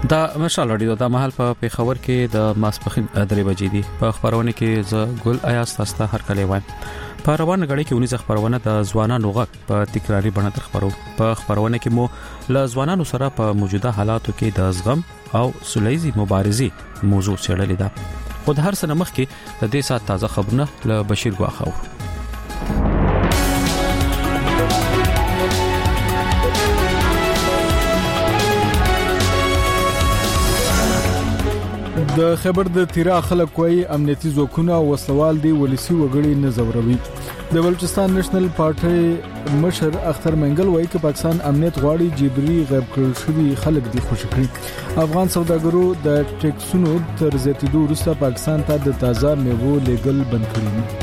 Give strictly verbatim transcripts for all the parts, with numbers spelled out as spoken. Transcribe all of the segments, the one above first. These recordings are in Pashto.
دا مشال اړیدو د محل په پیښور کې د ماسپخین درې بجې دي. په خبرونه کې ز ګل ایاس تاسو هر کله وایم. په روان غړي کې ونیز خبرونه د ځوانانو غږ په تکراری بڼه تر خبرو. په خبرونه کې مو ل ځوانانو سره په موجوده حالاتو کې د زغم او سولېزي مبارزې موضوع څېړلې ده. خو د هر څه مخ کې د دې سات تازه خبرونه ل بشیر غواخو. د خبر د تیرا خلک وای امنیتي ځواکونه وسلوال دی ولسی وګړي نه زوروي. د بلوچستان نېشنل پارټي مشر اختر منګل وای چې پاکستان امنیت غواړي جبري غیب کړل شوی خلک دی خوشی کړي. افغان سوداګرو د ټیکسونو تر زیاتیدو وروسته پاکستان ته د تازه میوو لیګل بند کړی.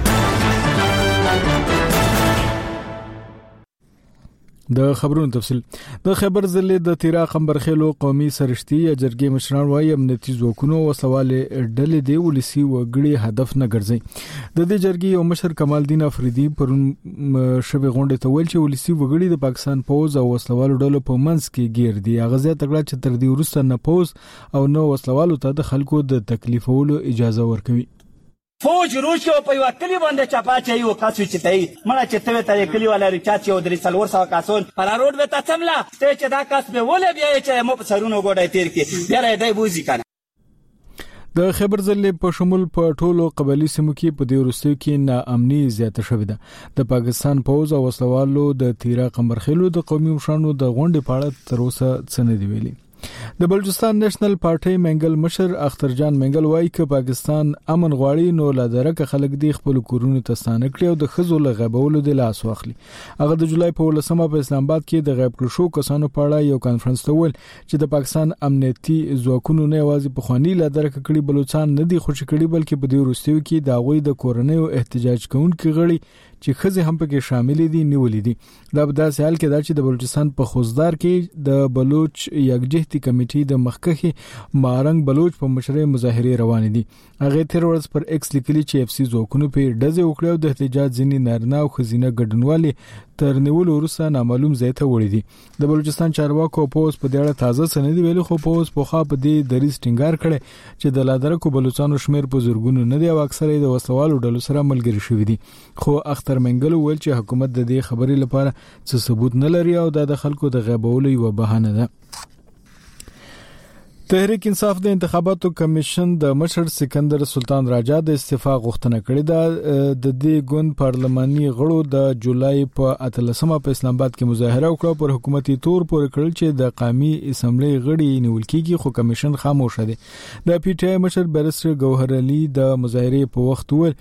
د خبرونو تفصیل د خبر ضلع د تیرا قمبرخیلو قومي سرشتي یا جرګې مشران وايي امنیتي ځواکونو او سوال ډلې دی ولسی وګړي هدف نه ګرځي. د دې جرګې یو مشر کمال الدین افریدي پر شوی غونډه ته ویل چې ولسی وګړي د پاکستان پوز او وسلوالو ډلو په منځ کې گیر دي. غزه تکړه چې تر دې وروسته نه پوز او نو وسلوالو ته د خلکو د تکلیفولو اجازه ورکوي. فوج روش کې په یو کلی باندې چپا چي یو کاسو چې تای مړه چې ته ته کلی ولا ریچات یو درې سلور سو کاسون پر روډ به تاسملا ته چې دا کاس به ولې بیا چې مو په سرونو ګوډای تیر کې بیا راځي بوزي کنه. د خبر ضلع په شمول په ټولو قبلي سیمو کې په دې وروستیو کې ناامني زیاته شوې ده. د پاکستان پوز او وسلوالو د تیرا قمرخیلو د قومي مشرانو د غونډې په اړه تر اوسه څه نه دی ویلي. د بلوچستان نېشنل پارټي منګل مشر اختر جان منګل وایي چې پاکستان امن غواړي نو لادرکه خلک دی خپل کورونو ته ستانه کړي او د خزو لغبولو د لاس واخلي. هغه د جولای په ولسمه په اسلام آباد کې د غیب کړو شو کسانو په اړه یو کانفرنس ته ویل چې د پاکستان امنیتي ځواکونو نه یوازې په خواني لادرکه کړي بلوچستان نه دی خوشی کړي بلکې په دې وروستیو کې د غوي د کورنۍ او احتجاج کوونکو غړي چې خزه هم پکې شامل دي نیولې دي. دا په داسې حال کې دا چې د بلوچستان په خوزدار کې د بلوچ یکجهتي کمیټې د مخکخي مارنګ بلوچ په مشرۍ مظاهره روان دي. هغه تیر ورځ پر ایکس لیکلي چې اف سی ځواکونو په ډزې وکړې او د احتجاج ځینې نارینه او ښځینه ګډونوالي تر نیولو وروسته نامعلوم ځای ته وړي دي. د بلوچستان چارواکو پوز په دې اړه تازه سند ویلي خو پوز په خوا په دې دریز ټینګار کړي چې د لادرکو بلوچستانو شمیر په زورګونو نه دی او اکثره د وسوالو ډلو سره ملګری شوی دي. خو اختر منګل ویل چې حکومت د دې خبرې لپاره څه ثبوت نه لري او د خلکو د غیبولو یو بهانه ده. تحریک انصاف د انتخاباتو کمیشن د مشر سکندر سلطان راجا د استعفا غوښتنه کړې ده. د دې ګوند پارلماني غړو د جولای په اتلسمه په اسلام آباد کې مظاهره وکړه پر حکومتي تور پورې کړل چې د قومي اسمبلی غړي نیول کیږي خو کمیشن خاموش دی. د پی ټی آی مشر بیرسټر ګوهر علي د مظاهره په وخت ویل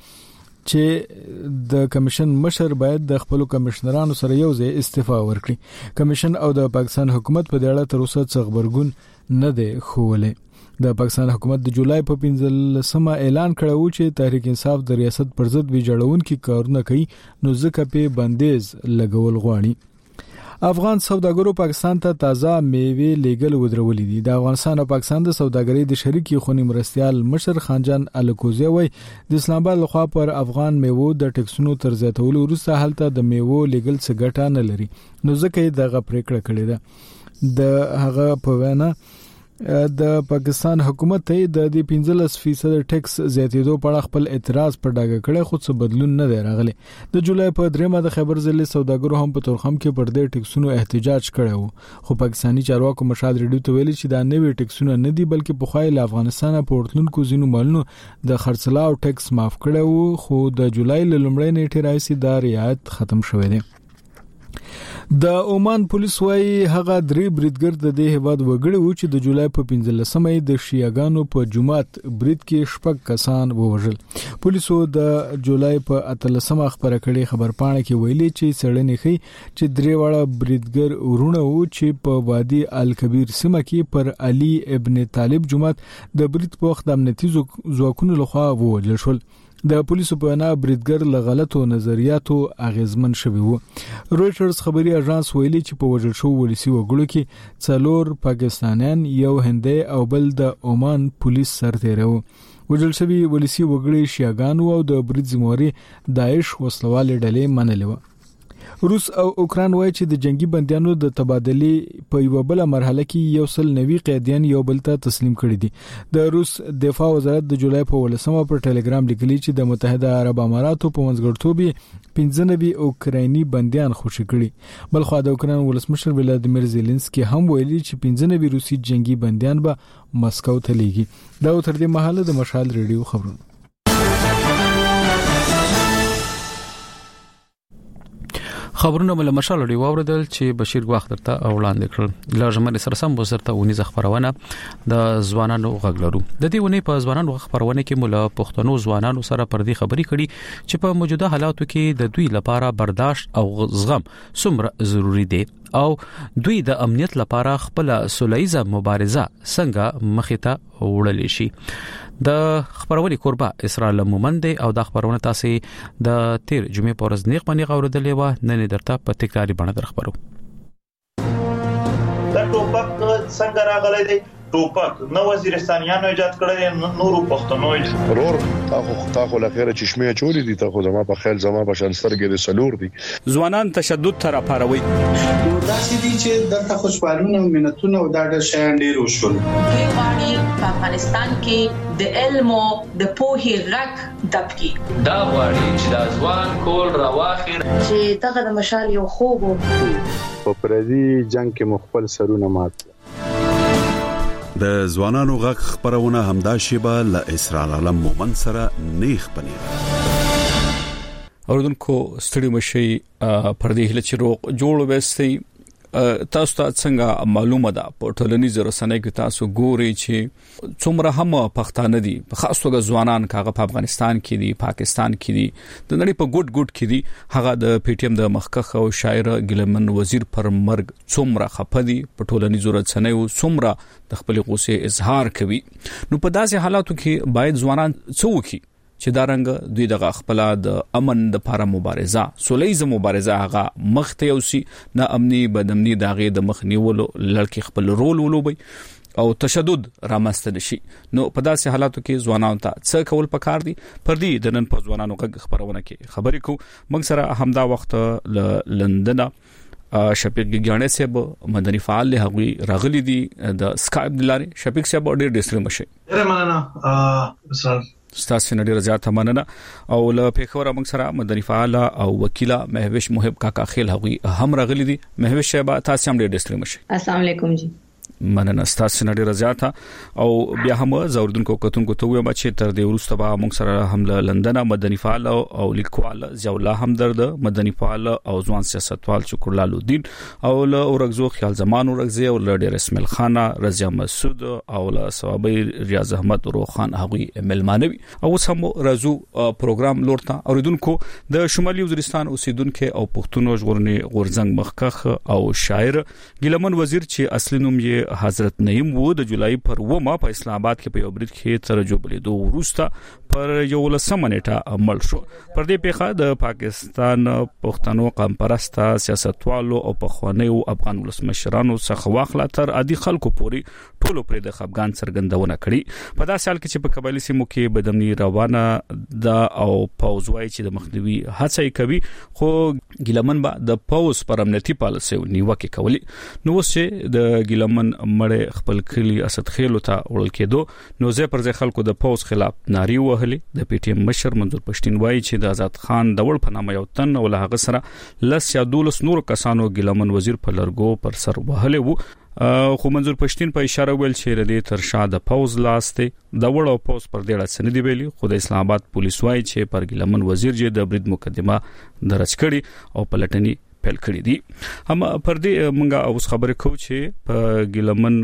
چې د کمیشن مشر باید د خپل کمشنرانو سره یو ځای استعفا ورکړي. کمیشن او د پاکستان حکومت په دې اړه تر اوسه څه خبرګون نه دی خوله. د پاکستان حکومت د جولای په پنځلسمه اعلان کړو چې تحریک انصاف د ریاست پر ضد ویجاړون کی کارونه کوي نو ځکه په بندیز لګول غواړي. افغان سوداګرو پاکستان ته تازه میوه لیګل ودرولې دي. د افغانستان او پاکستان د سوداګرۍ د شریکي خونی مرستيال مشر خانجان الکوزی وای د اسلام آباد لخوا پر افغان میوه د ټیکسونو تر زیاتولو وروسته حالت د میوه لیګل څخه ګټه نه لري نو ځکه یې دغه پریکړه کړې ده. د هغه په وینا د پاکستان حکومت ته د دې پنځلس فیصد ټیکس زیاتېدو په اړه خپل اعتراض پر ډاګه کړی خو څه بدلون نه دی راغلی. د جولای په دریمه د خبر ضلع سوداګرو هم په تورخم کې پر دې ټیکسونو احتجاج کړی وو خو پاکستانی چارواکو مشاد ریډیو ته ویلي چې دا نوې ټیکسونه نه دي بلکې په خوای له افغانستان په ورتلونکو ځینو مالونو د خرڅلاو ټیکس معاف کړی وو خو د جولای له لومړۍ نیټې راځي دا رعایت ختم شوی دی. د عمان پولیس وايي هغه درې بریدګر د دې هواد وګړي وو چې د جولای په پنځلسمه د شیعاګانو په جمعات برید کې شپږ کسان ووژل. پولیسو د جولای په اتلسمه خبره کړې خبرپاڼه کې ویلي چې سړنې خي چې درې واړه بریدګر ورونه وو چې په وادي الکبیر سیمه کې پر علي ابن طالب جمعات د برید په وخت د امنیتي ځواکونو لخوا ووژل شول. د پولیسو په وینا بریدګر له غلطو نظریاتو اغیزمن شوی وو. رويټرز خبري اژانس ویلي چې په وژل شو ولسی وګړو کې څلور پاکستانیان یو هندي او بل د عمان پولیس سرتیرو. وژل شوی ولسی وګړي شیعاګانو او د برید زموري داعش وسلوال ډلې منلې و. روس او اوکران وایي چې د جنگي بنديانو د تبادلې په یو بل مرحله کې یو سل نوي قیدیان یو بل ته تسلیم کړي دي. د روس دفاع وزارت د جولای په ولسمه پر ټلګرام لیکلي چې د متحده عرب اماراتو په منځګړیتوب پنځه نوي اوکرایني بنديان خوشي کړي. بل خو د اوکران ولسمشر ولادیمیر زيلنسکي هم ویلي چې پنځه نوي روسي جنگي بنديان به مسکو ته لیږي. دا تر دې مهاله د مشال ریډیو خبرونه. خبرونه مله مشال دی واوردل چې بشیر غواخ درته وړاندې کړل. لازمه سره سم وزرته ونی ځخ خبرونه د ځوانانو غږلرو. د دې ونی په ځوانانو خبرونه کې مولا پښتنو ځوانانو سره پر دې خبري کړي چې په موجوده حالاتو کې د دوی لپاره برداشت او زغم څومره ضروری دي او دوی د امنیت لپاره خپل سولهیزه مبارزه څنګه مخې ته وړل شي. د خبرولې کوربه اسرائیل مومند او د خبرونه تاسو د تیر جمعې په ورځ نیغ باندې غوړدلې و نن درته په تکراری باندې درخبرو. دا ټوپک څنګه راغلی دی؟ ټوپک نو وزیرستانیانو ایجاد کړی، نورو پښتنو ورور تاسو تاسو لخيره چشمه چولې دي، تاسو زما په خیال زما په شان سترګې د سلور دي. ځوانان تشدد تر پاروي دا چې دي چې دلته خوشحالونه او مننتونه او دا د شیان ډیر وشول. کې واړی په افغانستان کې د علم او د پوهې غږ دبکی دا واړی چې د ځوان کول راواخیر چې دغه د مشال یو خوب په پردي جنگ کې مخبل سرونه مات. د ځوانانو غږ خبرونه همدا شیبه ل اسرائیل علم مومن سره نیخ پنیر اوردونکو ستړي مشي پر دې هله چې روغ جوړ وستي. تاسو ته څنګه معلومه ده په ټولنیزو رسنیو کې تاسو ګوري چې څومره هم پښتانه دي، په خاص توګه ځوانان کاغه په افغانستان کې دي، پاکستان کې دي، د نړۍ په ګډ ګډ کې دي. هغه د پی ټی ایم د مخکخ او شاعر ګلمن وزیر پر مرګ څومره خپدي، په ټولنیزو رسنیو څومره د خپل غوسه اظهار کوي. نو په داسې حالاتو کې باید ځوانان څه وکړي چې دا رنګ دوی دغه خپل د امن د لپاره مبارزه سولهیزه مبارزه هغه مخته یوسي، نه امني بدامني داغه د مخ نیولو لړکی خپل رول ولوبي او تشدد رامنځته نشي. نو په داسې حالاتو کې ځوانانو ته څه کول پکار دي؟ پر دې د نن په ځوانانو غږ خبرونه کې خبرې کو. موږ سره همدا وخت ل لندن شفیق ګیانه صاحب مدني فعال له غوي راغلي دي د سکایپ دلاري. شفیق صاحب ډېر ډېر مشه ډېر مننه سر ستاسو نړۍ رضایت مننه. او له پیښور موږ سره مدني فعال او وکیل مهوش محب کاکا خیل هغوی هم راغلي دي. مهوش صاحب تاسو هم ډېر ډېر مشه. السلام علیکم جی. مننه ستاسو نړۍ رضایت. او بیا هم زوردونکو کتونکو ته وایم چې تر دې وروسته به موږ سره هم له لندن مدني فعال او لیکوال ضیاءالله همدرد، مدني فعال او ځوان سیاستوال شکرلال الدین، او له اورغزو خیال زمان اورغزي او له ډیر اسماعیل خان، رضا مسعود او له ثوابي ریاض احمد روخان هغوی ملمانوي. او سم رازو پروګرام لورته اوریدونکو د شمالي وزیرستان اوسیدونکو او پښتون ژغورنې غورزنګ مخکخ او شاعر ګلمن وزیر چې اصلي نوم یې حضرت نعیم وو، د جولای پر ومه په اسلام آباد کې په یو برید کې تر جوړېدو وروسته پر یو لسمه نیټه مړ شو. پر دې پیښه د پاکستان پښتنو قوم پرسته سیاستوالو او پخوانیو افغان ولسمشرانو څخه واخلا تر عادي خلکو پورې ټولو پر د خپګان څرګندونه کړې. په داسې حال کې چې په قبایلی سیمو کې بدامني روانه ده او پوز وای چې د مخنیوي هڅه کوي، خو ګلمن به د پوز پر امنیتي پالیسي نیوکه کوي. نو چې د ګلمن مړ خپل کلی اسد خېلو ته وړل کېدو، نو زه پر ځای خلکو د پوز خلاف ناری وهلي. د پی ټی ایم مشر منظور پښتين وایي چې د آزاد خان د وړ په نامه یو تن او له هغه سره لس یا دولس نور کسانو ګلمن وزیر په لرګو پر سر وهلي وو. خو منظور پښتين په اشاره ویل چې ردی تر شا د پوز لاسته د وړ او پوز پر ډېر سندې ویلي. خو د اسلام آباد پولیس وایي چې پر ګلمن وزیر چې د برید مقدمه درج کړي او پلټنی پیل کړی دي. هم پر دې مونږه اوس خبرې کوو چې په ګلمن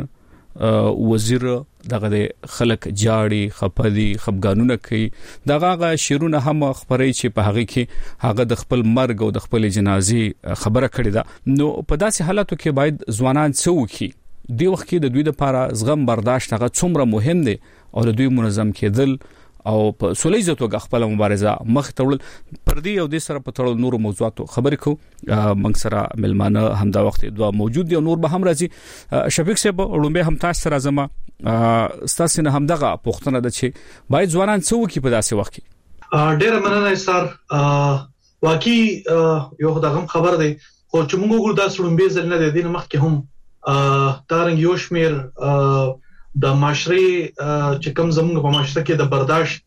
وزیر دغه خلک جاړي خپدي خپګانونه کوي. دغه شیرونه هم خبرې چې په هغه کې هغه د خپل مرګ او د خپل جنازي خبره کړې ده. نو په داسې حالاتو کې باید ځوانان څه وکړي؟ دی وخت کې د دوی لپاره زغم برداشت هغه څومره مهم دی او د دوی منظم کېدل او په سولهیزه توګه خپل مبارزه مخ ته وړل. پر دې او د سره په تړل نور موضوعاتو خبرې کوو. موږ سره ملمانه همدا وخت دوه موجود دي او نور به هم راځي. شفیق صاحب لومبه هم تاسو سره زما ستاسو نه همدغه پوښتنه ده چې باید ځوانان څه وکړي په داسې وخت کې؟ ډېر مننه سر. واقعي یو دغه خبر دی خو چې موږ وګورو دا سړمبه ځل نه دی نه مخکې هم تارنګ یو شمیر د معاشري چې کوم زموږ په معاشره کې د برداشت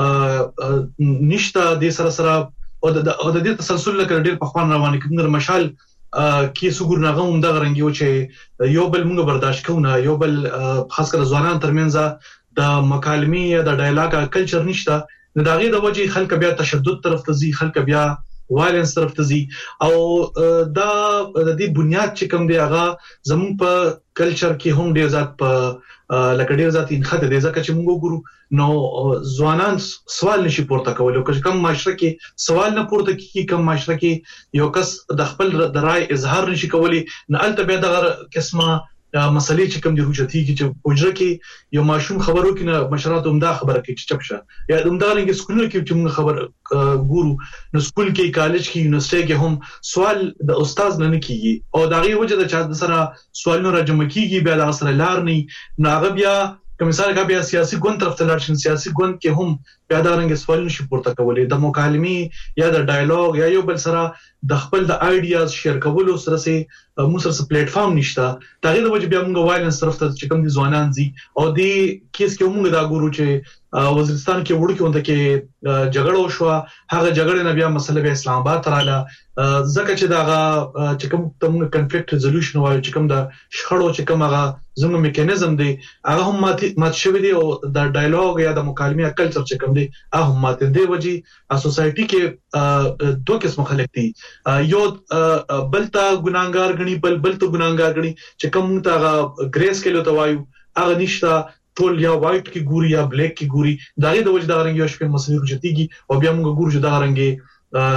نشته د سره سره او د دې تسلسل لکه ډېر په خوان روانه کړي مشال کې سګور نغه هم د غرنګیو چې یو بل موږ برداشت کوو یو بل خاص کر ځوانان ترمنځ د مکالمې یا د ډایلاګ کلچر نشته نو دا غي د وجه خلک بیا تشدد طرف ته ځي خلک بیا وایلنس طرف ته ځي او دا د دې بنیاد چې کوم دی هغه زموږ په کلچر کې هم ډیر ځات په لکه ډیر ځات انخته دي ځکه چې موږ ګورو نو ځوانان سوال نشي پورته کولای او کوم معاشره کې سوال نه پورته کیږي کوم معاشره کې یو کس د خپل د رائے اظهار نشي کولای نه الته به دغه قسمه مسلې چې کوم دی روجتي چې پوجره کې یو ماشوم خبرو کې نه مشرات همدا خبره کې چې چپشه یا همدا رنګ سکول کې چې موږ خبر ګورو نو سکول کې کالج کې یونیورسيټي کې هم سوال د استاد نه کیږي او دا غي وجه د چا سره سوالونه راجمع کیږي بیا د سره لار نه ناغه بیا کوم مثال کا بیا سیاسي ګوند طرف ته لاړ شي سیاسي ګوند کې هم بیا دا رنګ سوالونه شي پورته کولای د مکالمې یا د ډایلاګ یا یو بل سره د خپل د آیډیاز شیر کولو سره سي موږ سره پلیټ فارم نشته دا غي د وجه بیا موږ وایلنس طرف ته چې کوم دي ځوانان دي او د کیس کې موږ دا ګورو چې وزیرستان کې وړو کې ونده کې جګړه وشو هغه جګړه نه بیا مسله به اسلام آباد تراله ځکه چې دا چې کوم تم کنفلیکټ ریزولوشن وایي چې کوم دا شخړو چې کوم هغه زموږ میکانیزم دی هغه هم مات مات شوی دی او د ډایلاګ یا د مکالمې کلچر چې کوم دی هغه مات دی وجه سوسايټي کې دوه قسم خلک دي یو بلتا ګناګار غني بل بلته ګناګار غني چې کوم ته ګریس کېلو ته وایو هغه نشته ټول یا وایټ کې ګوري یا بلیک کې ګوري دا غي د وجه دا رنګ یو شپه مسلې رجتيږي او بیا موږ ګورو چې دا رنګ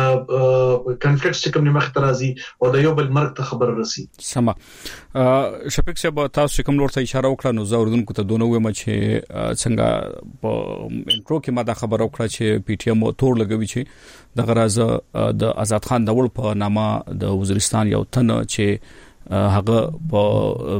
کنفلیکټ چې کوم نه مخ ترازي او د یو بل مرګ ته خبر رسي سما شفیق صاحب تاسو کوم لور ته اشاره وکړه نو زوردونکو ته دونه ومه چې څنګه په انټرو کې ما دا خبر وکړه چې پی ټی ایم تور لګوي چې د غراز د آزاد خان دول په نامه د وزیرستان یو تن چې هغه په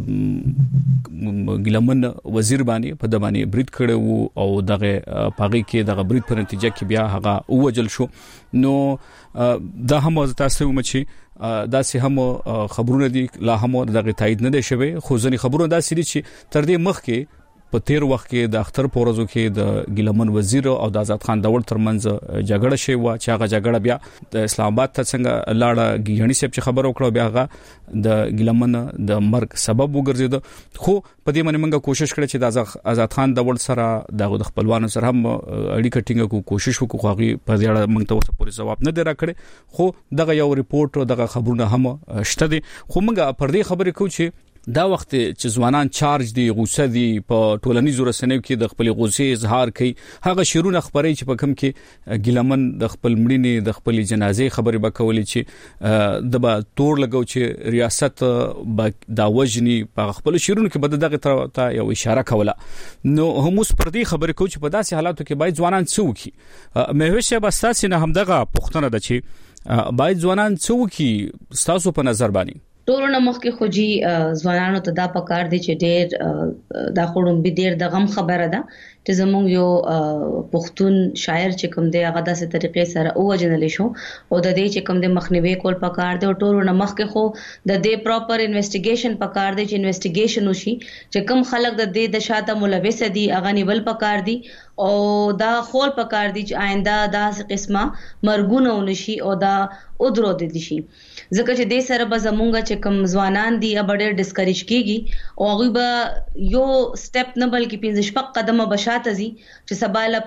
ګلمن وزیر باندې په د باندې برید کړو او دغه پاغي کې دغه برید په نتیجه کې بیا هغه اوجل شو نو دا هم تاسو هم چې دا سه هم خبرونه دي لا هم دغه تایید نه دي شوی خو ځنی خبرونه دا سړي چې تر دې مخ کې په تیر وخت کې د اختر پورزو کې د ګلمن وزیر او د آزاد خان دول ترمنځ جګړه شوی و چې هغه جګړه بیا د اسلام آباد ته څنګه لاړه غیڼي صاحب چې خبر وکړو بیا هغه د ګلمن د مرګ سبب وګرځید خو په دې باندې موږ کوشش کړې چې د آزاد خان دول سره د خپلوانو سره هم اړیکه ټینګه کو کوشش وکړو خو هغه په دې اړه موږ ته اوس پوره جواب نه درکړي خو دغه یو ریپورت دغه خبرونه هم شته دي خو موږ پر دې خبرې کوو چې دا وخت چې ځوانان چارج دي غوسه دي په ټولنیزو رسنیو کې د خپل غوسې اظهار کوي هغه شیرونه خبري چې په کوم کې ګلمن د خپل مړینې د خپل جنازې خبري وکولې چې د با تور لګو چې ریاست دا وجني په خپل شیرونه کې بد دغه ته یو اشاره کوله نو هم اوس پر دې خبرې کوي چې په داسې حالاتو کې باید ځوانان څوکي مې وشه بس تاسو نه هم دغه پوښتنه ده چې باید ځوانان څوکي تاسو په نظر باندې ټولنه مخکې خوجي ځوانانو ته دا پکار دي چې ډېر دا خورم به ډېر د غم خبره ده چې زموږ یو پښتون شاعر چې کوم دی هغه داسې طریقې سره اوجنل شو او د دې چې کوم دی مخنیوي کول پکار دی او ټولنه مخکې خو د دې پراپر انویسټیګیشن پکار دی چې انویسټیګیشن وشي چې کوم خلک د دې د شاته ملوث دي هغه نیول پکار دي او دا خول پکار دي چې آینده دا قسمه مرګونه ونشي او دا ودرو دي شي ځکه چې د سره به زمونږ چې کوم ځوانان دي ابډر ډیسکریج کیږي او هغه به یو سټپ نه بلکې پنځه شپږ قدمه بشاته زی چې سباله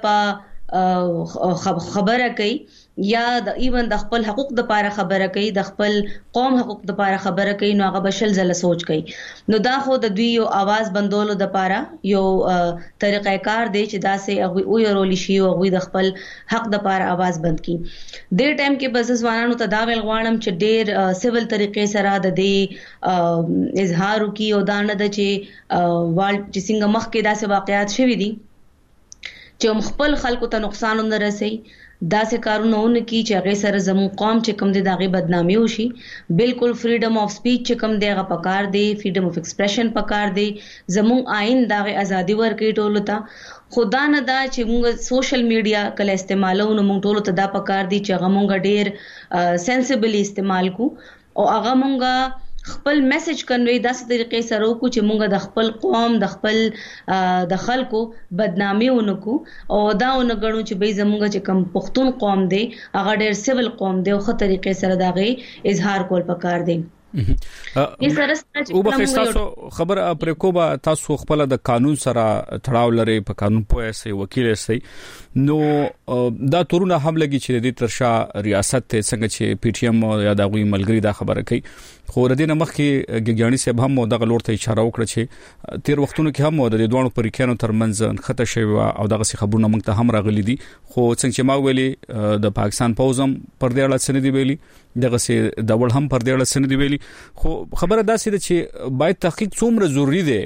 په خبره کوي یا د ایون د خپل حقوق د پاره خبره کوي د خپل قوم حقوق د پاره خبره کوي نو هغه بشل زله سوچ کوي نو دا خو د دوی یو आवाज بندولو د پاره یو طریقې کار دی چې دا سه هغه او یو رول شي او هغه د خپل حق د پاره आवाज بند کی ډیر ټایم کې بس ځوانانو ته دا ویل غواړم چې ډیر سیول طریقې سره د دې اظهار کی او دا نه د چې وال چې څنګه مخ کې داسې واقعیات شوي دي چې خپل خلکو ته نقصان نه رسي داسې کارونه کی چې هغه سره زموږ قوم چې کوم د داغه بدنامي وشي. بالکل فریډم اف سپیچ چې کوم دیغه پکار دی، فریډم اف ایکسپریشن پکار دی، زموږ آئین داغه ازادي ورکړي ټول ته. خدا نه دا چې موږ سوشل میډیا کله استعمالو نو موږ ټول ته دا پکار دی چې هغه موږ ډیر سنسیبلی استعمال کو او هغه موږ خپل میسج کنوي داسې طریقې سره وکړو چې موږ د خپل قوم د خپل د خلکو بدنامي ونکو او دا ونګړو چې به زموږ چې کم پښتون قوم دی هغه ډېر سیول قوم دی او خه طریقې سره داغه اظهار کول پکار دی. او به تاسو خبر پر کوبه تاسو خپل د قانون سره تړاو لري، په قانون پوهه سي وکیل سي، نو دا تورونه هم لګي چې د ترشا ریاست ته څنګه چې پی ټی ایم یا د غوي ملګری دا خبره کوي. خو ردی نه مخکې ګګیانی صاحب هم د غلور ته اشاره وکړه چې تیر وختونو کې هم د دوه پریکانو ترمنځ خطه شوی او دغه خبرونه موږ ته هم راغلي دي. خو څنګه چې ما ویلي د پاکستان پوزم پر دې اړه سندې ویلي، دغه سي د ول هم پر دې اړه سندې ویلي. خو خبره دا سي چې باید تحقیق څومره ضروری دی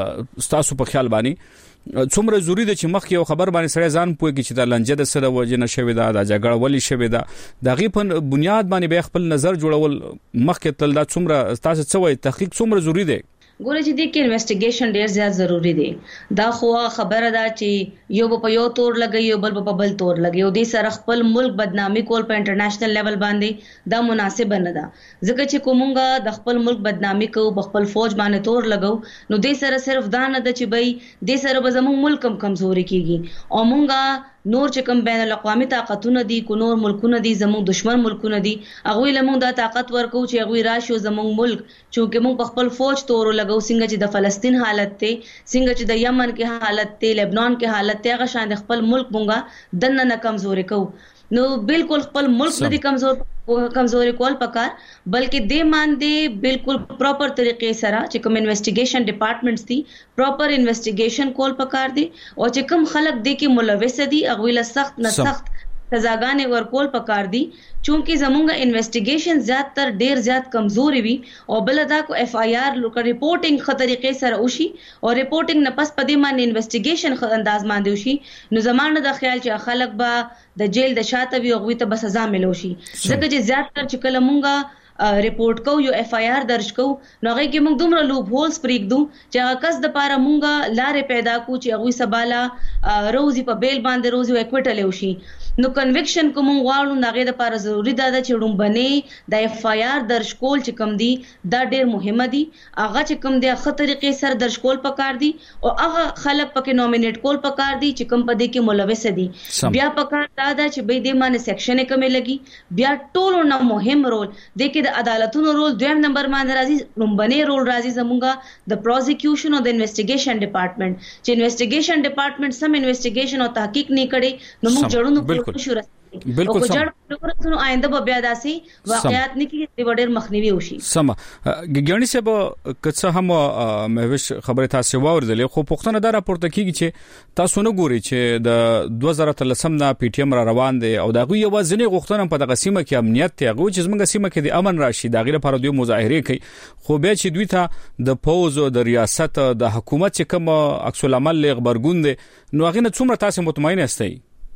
تاسو په خیال باندې، څومره ضروری دی چې مخکې یو خبر باندې سړی ځان پوهه کې چې د لنجه د سره وجه نشوي دا د جګړه ولې شوي دا د غي په بنیاد باندې به خپل نظر جوړول مخکې تل دا څومره تاسو څه وایي تحقیق څومره ضروری دی؟ ګوره چې د کې انویسټیګیشن ډیر زیات ضروری دی. دا خو خبره ده چې یو په یو تور لګي یو بل په بل تور لګي او د سره خپل ملک بدنامي کول په انټرنیشنل لیول باندې دا مناسب نه ده. ځکه چې کومګه د خپل ملک بدنامي کو په خپل فوج باندې تور لګو نو د سره صرف دا نه ده چې بای د سره به زموږ ملک کم کمزوري کیږي او مونږه نور چې کوم بین الاقوامي طاقتونه دي کو نور ملکونه دي زموږ دشمن ملکونه دي هغه لمون دا طاقت ورکو چې هغه راشي زموږ ملک چې موږ په خپل فوج تور لګو څنګه چې د فلسطین حالت ته څنګه چې د یمن کې حالت ته لبنان کې حالت ته هغه شان خپل ملک مونږه دنه نه کمزوري کو. نو بالکل خپل ملک نه دي کمزور کمزوري کول پکار بلکې د مان دي بالکل پراپر طریقې سره چې کوم انویسټیګیشن ډپارټمنټس دي پراپر انویسټیګیشن کول پکار دي او چې کوم خلک دي کې ملوث دي هغه له سخت نه سخت سزاګانې ورکول پکار دي چونکی زمونږه انویسټیګیشن زیات تر ډیر زیات کمزوري وي او بل دا کو اف آی آر لوک ریپورټینګ خ طریقې سره وشي او ریپورټینګ نه پس پدې باندې انویسټیګیشن خ انداز باندې وشي نو زمانه د خیال چې خلک به د جیل د شاته وي او غوي ته بس سزا ملو شي. ځکه چې زیات تر چې کله مونږه ریپورت کو یو اف آی آر درج کو نو هغه کې موږ دومره لوپ هولز پریږدو چې هغه کس د پاره مونږه لارې پیدا کو چې هغه سباله روزي په بیل باندې روزي اکوټل وشي. نو کنویکشن کوم غواړو ناغه د لپاره ضروری ده چې رومبني د اف آی آر درج کول چې کوم دي دا ډیر مهمه دي. هغه چې کوم دي خطر طریقې سره درج کول پکار دي او هغه خلک پکې نومینیټ کول پکار دي چې کوم پدې کې ملوث دي. بیا پکار دا ده چې به دې باندې سیکشن کمې لګي. بیا ټولو نه مهم رول د کې د عدالتونو رول دویم نمبر باندې راځي، رومبني رول راځي زموږه د پروزیکیوشن او د انویسټیګیشن ډپارټمنټ چې انویسټیګیشن ډپارټمنټ سم انویسټیګیشن او تحقیق نه کړي نو موږ جوړونو شو بالکل سم نو آینده به بیا داسي واقعیت نه کیږي د ډېر مخنیوي وشي. سم ګګیانی صاحب کڅه هم مهوش خبره تاسو واوریدلې خو پښتنه دا راپورته کیږي چې تاسو نه ګوري چې د دوه زره اتلسم نه پی ټی ایم را روان دي او دا غوي یوازنی غوښتنه په دغه سیمه کې امنیت ته غوي چې زموږ سیمه کې د امن راشي دا غیره پر دوی مظاهره کوي خو به چې دوی ته د پوز او د ریاست د حکومت چې کوم عکس العمل لغبرګون دي نو هغه نه څومره تاسو مطمئن یاستئ؟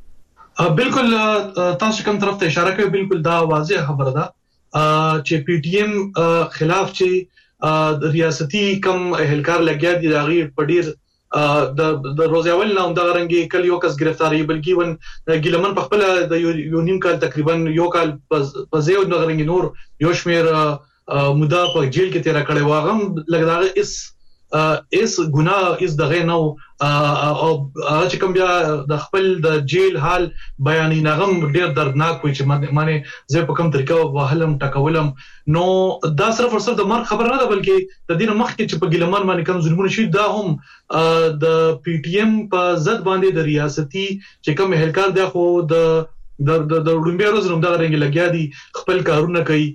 بالکل تاسو کوم طرف ته اشاره کوي بالکل دا واضح خبره ده چې پی ټی ایم خلاف چې د ریاستي کم اهلکار لګیا دي داغي پډیر د د روزاول نه د غرنګي کل یو کس گرفتاری بلکې ون ګلمن په خپل د یو نیم کال تقریبا یو کال په زیو د غرنګي نور یو شمیر مودا په جیل کې تیر کړي واغم لګداغه اس اس ګناه اس دغه نو او چې کوم بیا د خپل د جیل حال بیانې نغم ډیر دردناک وي چې معنی زه په کوم طریقه وهلم ټکولم نو دا صرف ورسره د مر خبر نه ده بلکې د دین مخ کې چې په ګلمان باندې کوم ظلمونه شي دا هم د پی ټی ایم په ضد باندې د ریاستي چې کوم اهلکار دی خو د د د وړاندې روز نوم دا رنګ لګیا دي خپل کارونه کوي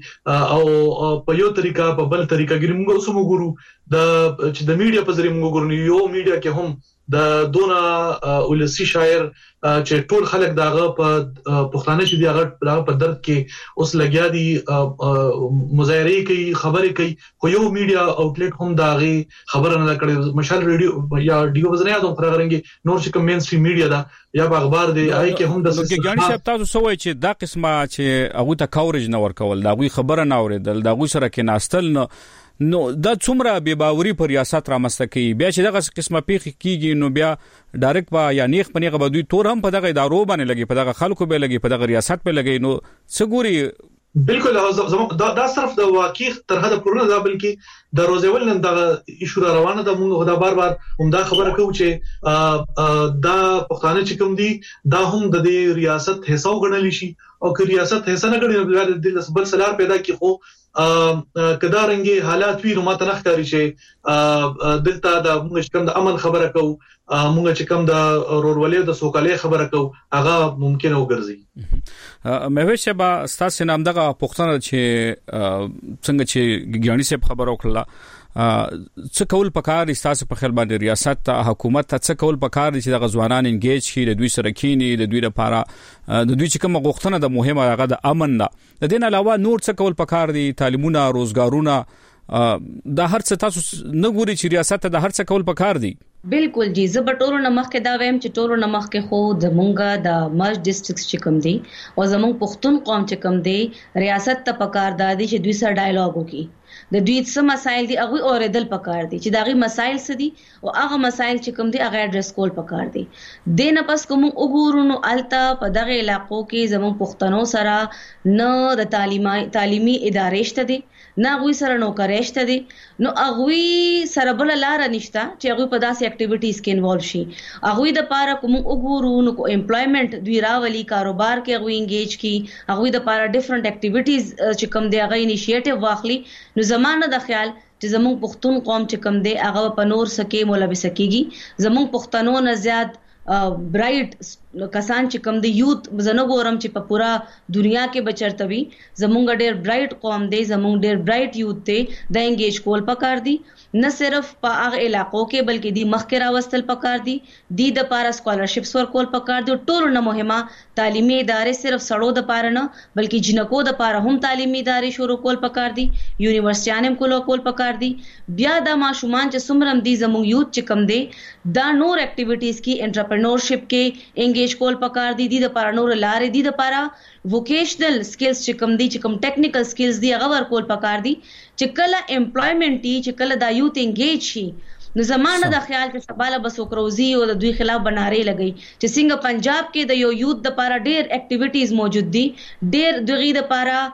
او په یو طریقه په بل طریقه ګریم موږ اوس موږ ګورو د چې د میډیا په ذریعہ موږ ګورو یو میډیا کې هم د دونه ولسی شاعر چې ټول خلک داغه په پښتانه چې دی هغه په درد کې اوس لګیا دي مظاهره کوي خبرې کوي خو یو میډیا اوټلیټ هم داغه خبره نه کړي مشال ریډیو یا ډیو وزنه یادو پرغرنګي نور چې کوم مین سټریم میډیا دا یا اخبار دی آی کې هم د ګاڼي صاحب تاسو سوې چې دا قسمه چې هغه ته کاورج نه ورکول دا غوي خبره نه اوریدل دا غوي سره کې ناستل نو نو دا څومره به باوري پر ریاست را مستکی بیا چې دغه قسمه پیخ کیږي نو بیا ډایرکټ با یا نیخ پنیغه بدوی تور هم په دغه ادارو باندې لګي په دغه خلکو به لګي په دغه ریاست په لګي نو څګوري بالکل دا دا صرف د واقع تر حد پورې دا بلکې د روزول نن دا ایشو روانه ده موږ دا بار بار هم دا خبره کوو چې دا پښتانه چې کوم دي دا هم د دې ریاست حصہ وګڼل شي او که ریاست حصہ نه ګڼل د بل سلار پیدا کی خو کدا رنګي حالات وی نو ماته نه ښکاری شي دلته د موږ کوم د امن خبره کوو موږ چې کوم د رورولې د سوکالۍ خبره کوو هغه ممکن وګرځي مې شبا ستاسو نام دغه پښتنه چې څنګه چې ګیانی صاحب خبر وکړه څه کول پکار استاسو په خپل باندې ریاست ته حکومت ته څه کول پکار دي چې د غزوانان انګیج شي د دوی سره کینی د دوی لپاره د دوی چې کوم غوښتنه د مهمه هغه د امن ده د دین علاوه نور څه کول پکار دي تعلیمونه روزګارونه د هر څه تاسو نه ګوري چې ریاست ته د هر څه کول پکار دي بالکل جی زبټورو نمخ کې دا ویم چې ټورو نمخ کې خو د مونږه د مرج ډیسټریکټ چې کوم دي او زمونږ پښتون قوم چې کوم دي ریاست ته پکار دادي چې دوی سره ډایالوګ وکړي د دوی څه مسایل دي هغه اوریدل پکار دي چې داغي مسایل څه دي او هغه مسایل چې کوم دي هغه اډریس کول پکار دي د نه پس کوم وګورو نو التا په دغه علاقو کې زموږ پښتنو سره نه د تعلیمي تعلیمي ادارې شته دي نه غوي سره نوکریشته دي نو هغه سره بل لار نشته چې هغه په داسې اکټیویټیز کې انوالو شي هغه د پاره کوم وګورو نو کو امپلویمنت دوی راولي کاروبار کې هغه انګیج کی هغه د پاره ډیفرنٹ اکټیویټیز چې کوم دی هغه انیشیټیو واخلي نو زمانه د خیال چې زموږ پښتون قوم چې کوم دی هغه په نور سکه ملابسه کیږي زموږ پښتنو نه زیات برایټ کسان چې کوم دی یوت زنه ګورم چې په پورا دنیا کې بچرتوي زمونږ ډېر برایټ قوم دی زمونږ ډېر برایټ یوت دی د انګیج کول پکار دی نه صرف په هغه علاقو کې بلکې دی مخکې راوستل پکار دی دی د پاره سکالرشپس ورکول پکار دی ټول نه مهمه تعلیمي ادارې صرف سړو د پاره نه بلکې جنکو د پاره هم تعلیمي ادارې شروع کول پکار دی یونیورسيټیانم کول کول پکار دی بیا د ماشومان چې سمرم دی زمونږ یوت چې کوم دی دا نور اکټیویټیز کې انټرپرنورشپ کې انګیج کول پکار دی د پاره نور لارې دی د پاره ووکیشنل سکلز چې کوم دي چې کوم ټیکنیکل سکلز دي هغه ورکول پکار دي چې کله امپلویمنت دي چې کله دا یوت انګیج شي نو زمانه د خیال چې سباله بس وکروزی او د دوی خلاف بناره لګي چې څنګه پنجاب کې د یو یوت د پاره ډېر اکټیویټیز موجود دي ډېر دغه د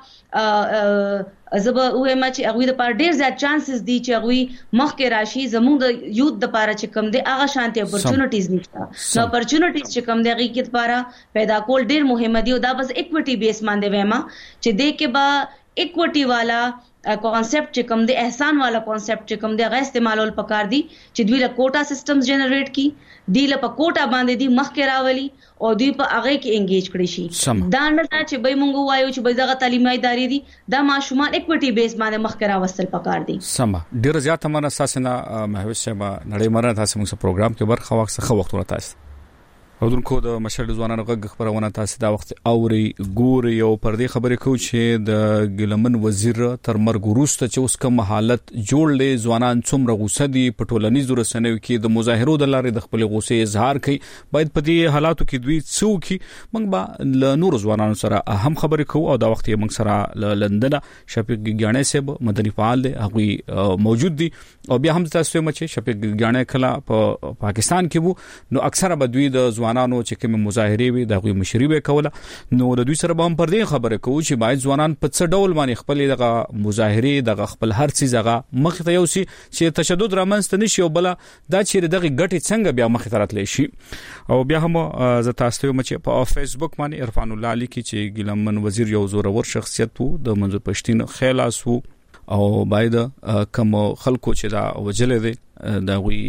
پاره زبا وې ما چې هغه د پاره ډېر زیات چانسز دي چې هغه مخکې راشي زموږ د یوت د پاره چې کم دي هغه شانتي اپورچونټیز نشته نو اپورچونټیز چې کم دي هغه کې د پاره پیدا کول ډېر مهم دي او دا بس اکوټي بیس باندې وېما چې دې کې با اکوټي والا کانسپټ چې کوم دی احسان والا کانسپټ چې کوم دی هغه استعمالول پکار دي چې دوی له کوټا سیستمز جنریټ کی دی له په کوټا باندې دی مخکې راولي او دوی په هغه کې انګیج کړي شي دا نه چې به مونږ وایو چې به دغه تعلیمي ادارې دي دا ماشومان اکوټي بیس باندې مخکې راوستل پکار دي سم ډیر زیات مننه تاسو نه مهوش شبا نړۍ مرنه تاسو موږ په پروګرام کې برخه واخیسته وخت ورته تاسو او دونکو د مشر ځوانانو غږ خبرونه تاسو دا وخت اوري ګوري او پر دې خبرې کو چې د ګلمن وزیر تر مرګ وروسته چې اوس کوم حالت جوړلې ځوانان څومره غوسه دي په ټولنیزو رسنیو کې د مظاهرو د لارې د خپل غوسې اظهار کوي باید په دې حالاتو کې دوی څوکي موږ به ل نور ځوانانو سره هم خبرې کوو او دا وخت یې موږ سره لندن شفیق ګیانې صاحب مدني فعال دي هغه موجود دي او بیا هم تاسو مچ شفیق ګیانې کله په پاکستان کې وو نو اکثره به دوی د ځوانانو چې کوم مظاهره وي د غوي مشري به کوله نو د دوی سره به هم پر دې خبره کوو چې باید ځوانان په څه ډول باندې خپل دغه مظاهره دغه خپل هر څه زغه مخ ته یو سي چې تشدد رامنځته نشي او بل دا چې دغه ګټي څنګه بیا مخ ته راتلی شي او بیا هم ز تاسو ته مچ په فیسبوک باندې عرفان الله علي کې چې ګلمن وزیر یو زورور شخصیت وو د منظور پښتين خیلاس وو او باید کوم خلکو چې دا وجلې دي دا غوي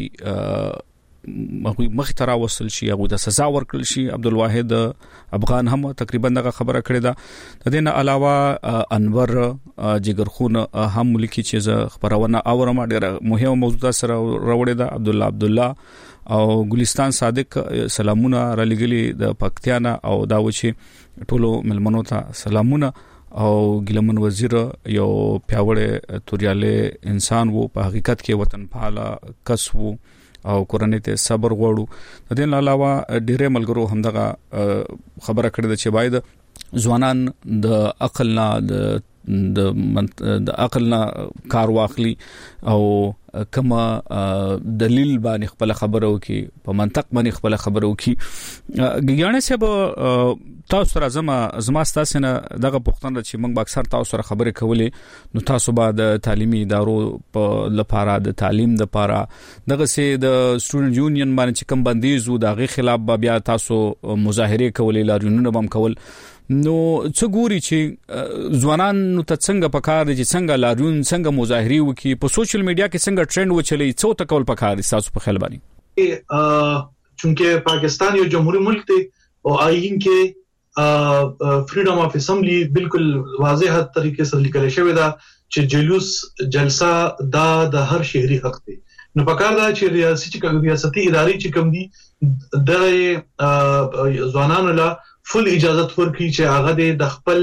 مخ مخ ترا وصل شي هغه د سزا ورکړل شي عبدالواحد افغان هم تقریبا دغه خبره کړې ده د دې نه علاوه انور جګرخون هم لیکي چې خبرونه اورم ډیره مهمه موضوع سره راوړې ده عبد الله عبد الله او ګلستان صادق سلامونه را لګلي د پکتیانا او دا و چې ټولو ملمنو ته سلامونه او ګلمن وزیر یو پیاوړ توریاله انسان وو په حقیقت کې وطن پاله کس وو او کورنۍ ته صبر غوړو د دې علاوه ډېر ملګرو همدغه خبره کړې ده چې باید ځوانان د عقل نه د د د عقل نه کار واخلي او کما دلیل باندې خپل خبرو کې په منطق باندې خپل خبرو کې ګیانه سبا تاسو سره زما زما تاسو نه دغه پوښتنه چې موږ اکثر تاسو سره خبرې کولې نو تاسو به د تعلیمي ادارو په لپاره د تعلیم د لپاره دغه سي د سټوډنټ یونین باندې چې کوم بندیز وو دغه خلاف بیا تاسو مظاهره کولې لاریونونه بم کول نو څه ګوري چې ځوانان نو ته څنګه پکار دي چې څنګه لاریون څنګه مظاهري وکي په سوشل میډیا کې څنګه ټرند وچلي څو تکول پکار دي تاسو په خیال باندې چونکه پاکستان یو جمهوریت ملک دی او آئین کې فریډم اف اسمبلی بالکل واضح طریقې سره لیکل شوی دا چې جلوس جلسه دا د هر شهري حق دی نو پکار دا چې ریاستي ریاستي ادارې چې کوم دي د ځوانانو لا فل اجازت ورکړي چې هغه د خپل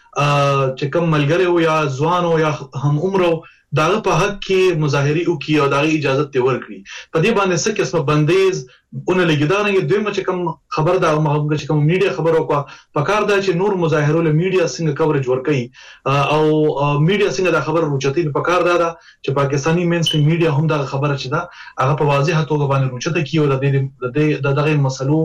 چې کوم ملګری او یا ځوان او یا هم عمر داغه په حق کې مظاهره وکي او داغه اجازه ته ورکړي په دې باندې څه قسمه بندیز اونې لګیدانه یې دوی مچ کوم خبر دا موږ چې کوم میډیا خبرو کو پکار دا چې نور مظاهرو له میډیا څنګه کورج ورکړي او میډیا څنګه دا خبر روچتي پکار دا چې پاکستاني مینستریم میډیا هم دا خبره چې دا هغه په واضح توګه باندې روچته کیو د دې د دغه مسلو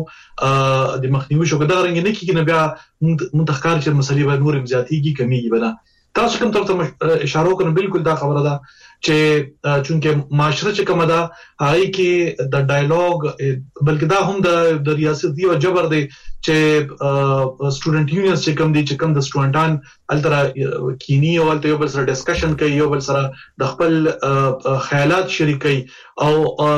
د مخنیوي شو دا رنګ نه کیږي بیا منتخکار چې مسلې به نور زیاتېږي کمیږي بنا تاسو کوم تر اشاره کوم بالکل دا خبره ده چې چونکه معاشره چې کومه ده هغه کې د ډایالوګ بلکې دا هم د د ریاست دی او جبر دی چې سټوډنټ یونینز چې کوم دي چې کوم د سټوډنټان التر کینی او التر یو بل سره ډسکشن کوي یو بل سره د خپل خیالات شریکي او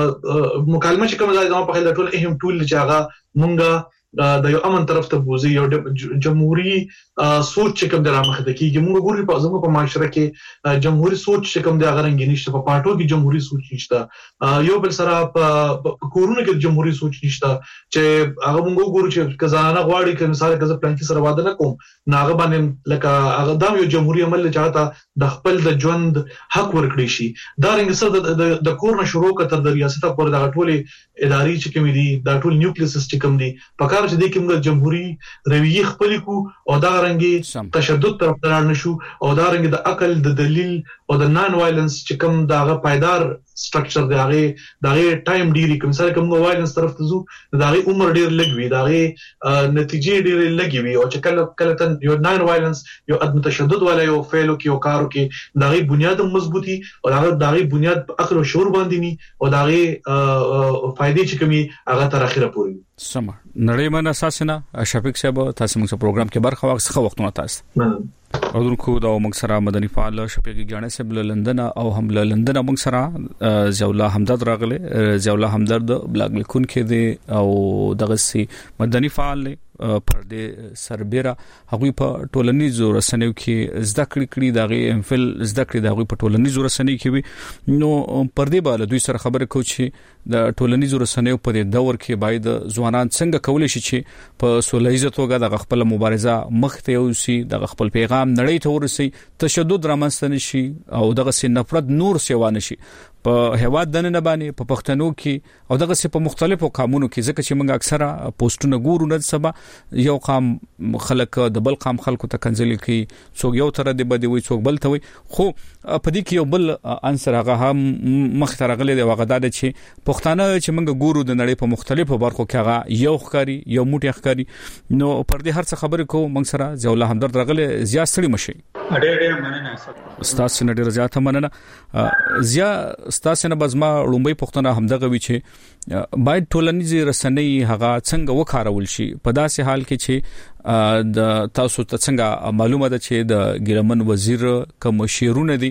مکالمه چې کومه ده په خپل ټول اهم ټول چې هغه مونږه د یو امن طرف ته بوزي یو جمهوریت سوچ چې کوم درامخ د کیږي موږ ګوري په ځمکه په معاشره کې جمهوریت سوچ چې کوم د غرنګ نشته په پټو کې جمهوریت سوچ نشته یو بل سره په کورونه کې جمهوریت سوچ نشته چې هغه موږ ګورو چې کزانه غواړي چې مثال کزه پلان کې سره واده نه کوم ناغه باندې لکه هغه د یو جمهوریت عمل چاته د خپل د ژوند حق ورکړي شي دا رنګ سره د کورن شروع کتر د ریاست پر د ټولي اداري چې کوم دي د ټول نیوکلیس چې کوم دي په چې د کوم جمهوریت رویه خپل کو او دا رنګي تشدد طرف ته نشو او دا رنګي د عقل د دلیل او د نان وایلنس چې کوم داغه پایدار سټرکچر دی هغه دغه ټایم ډیری کوم سره کوم وایلنس طرف ته زو دغه عمر ډیر لګوي دغه نتیجې ډیر لګوي او چې کله کله تن یو نان وایلنس یو عدم تشدد ولا یو فعلو کې او کارو کې دغه بنیاد مضبوطي او دغه دغه بنیاد په عقل او شعور باندې ني او دغه فائدې چې کومي هغه تر اخره پوري سم نړۍ من اساسنه شفیق صاحب تاسو موږ پروګرام کې برخه واخڅه وختونه تاسو او دغه د موږ سره مدني فعال شفیق ګیانه صاحب له لندن او هم له لندن موږ سره زولا همدرد راغله زولا همدرد بلاګ لیکون کې دي او دغه سي مدني فعال پر دې سربېره هغه په ټولنیزو رسنیو کې زده کړې کړې دغه امفل زده کړې دغه په ټولنیزو رسنیو کې وي نو پر دې باندې دوی سره خبرې کوي چې د ټولنیزو رسنیو په دې دور کې باید ځوانان څنګه کولای شي چې په سولهیزه توګه د خپل مبارزه مخ ته یوسي د خپل پیغام نړۍ ته ورسي تشدد رامنځته نشي او دغه سي نفرت نور سیوا نشي په هواد دنه باندې په پښتنو کې او دغه سي په مختلفو قامونو کې ځکه چې موږ اکثره پوسټونه ګورو نه سبا یو قام خلک د بل قام خلکو ته کنځلي کوي څوک یو تر دې بده وي څوک بل ته وي خو په دې کې یو بل انصر هغه هم مخترغله دی وغدا د چې پښتانه چې موږ ګورو د نړۍ په مختلفو برخو کې هغه یو ښکاری یو موټی ښکاری نو پر دې هر څه خبرې کوو موږ سره زولا همدرد راغله زیات ستړي مشي ډېر ډېر مننه استاد سره ډېر زیات مننه زیا استاد سره بزما لومبي پښتنه همدغه وی چې باید ټولنیزي رسنۍ هغه څنګه وکارول شي په داسې حال کې چې د تاسو ته څنګه معلومه ده چې د ګرمن وزیر کوم شیرونه دي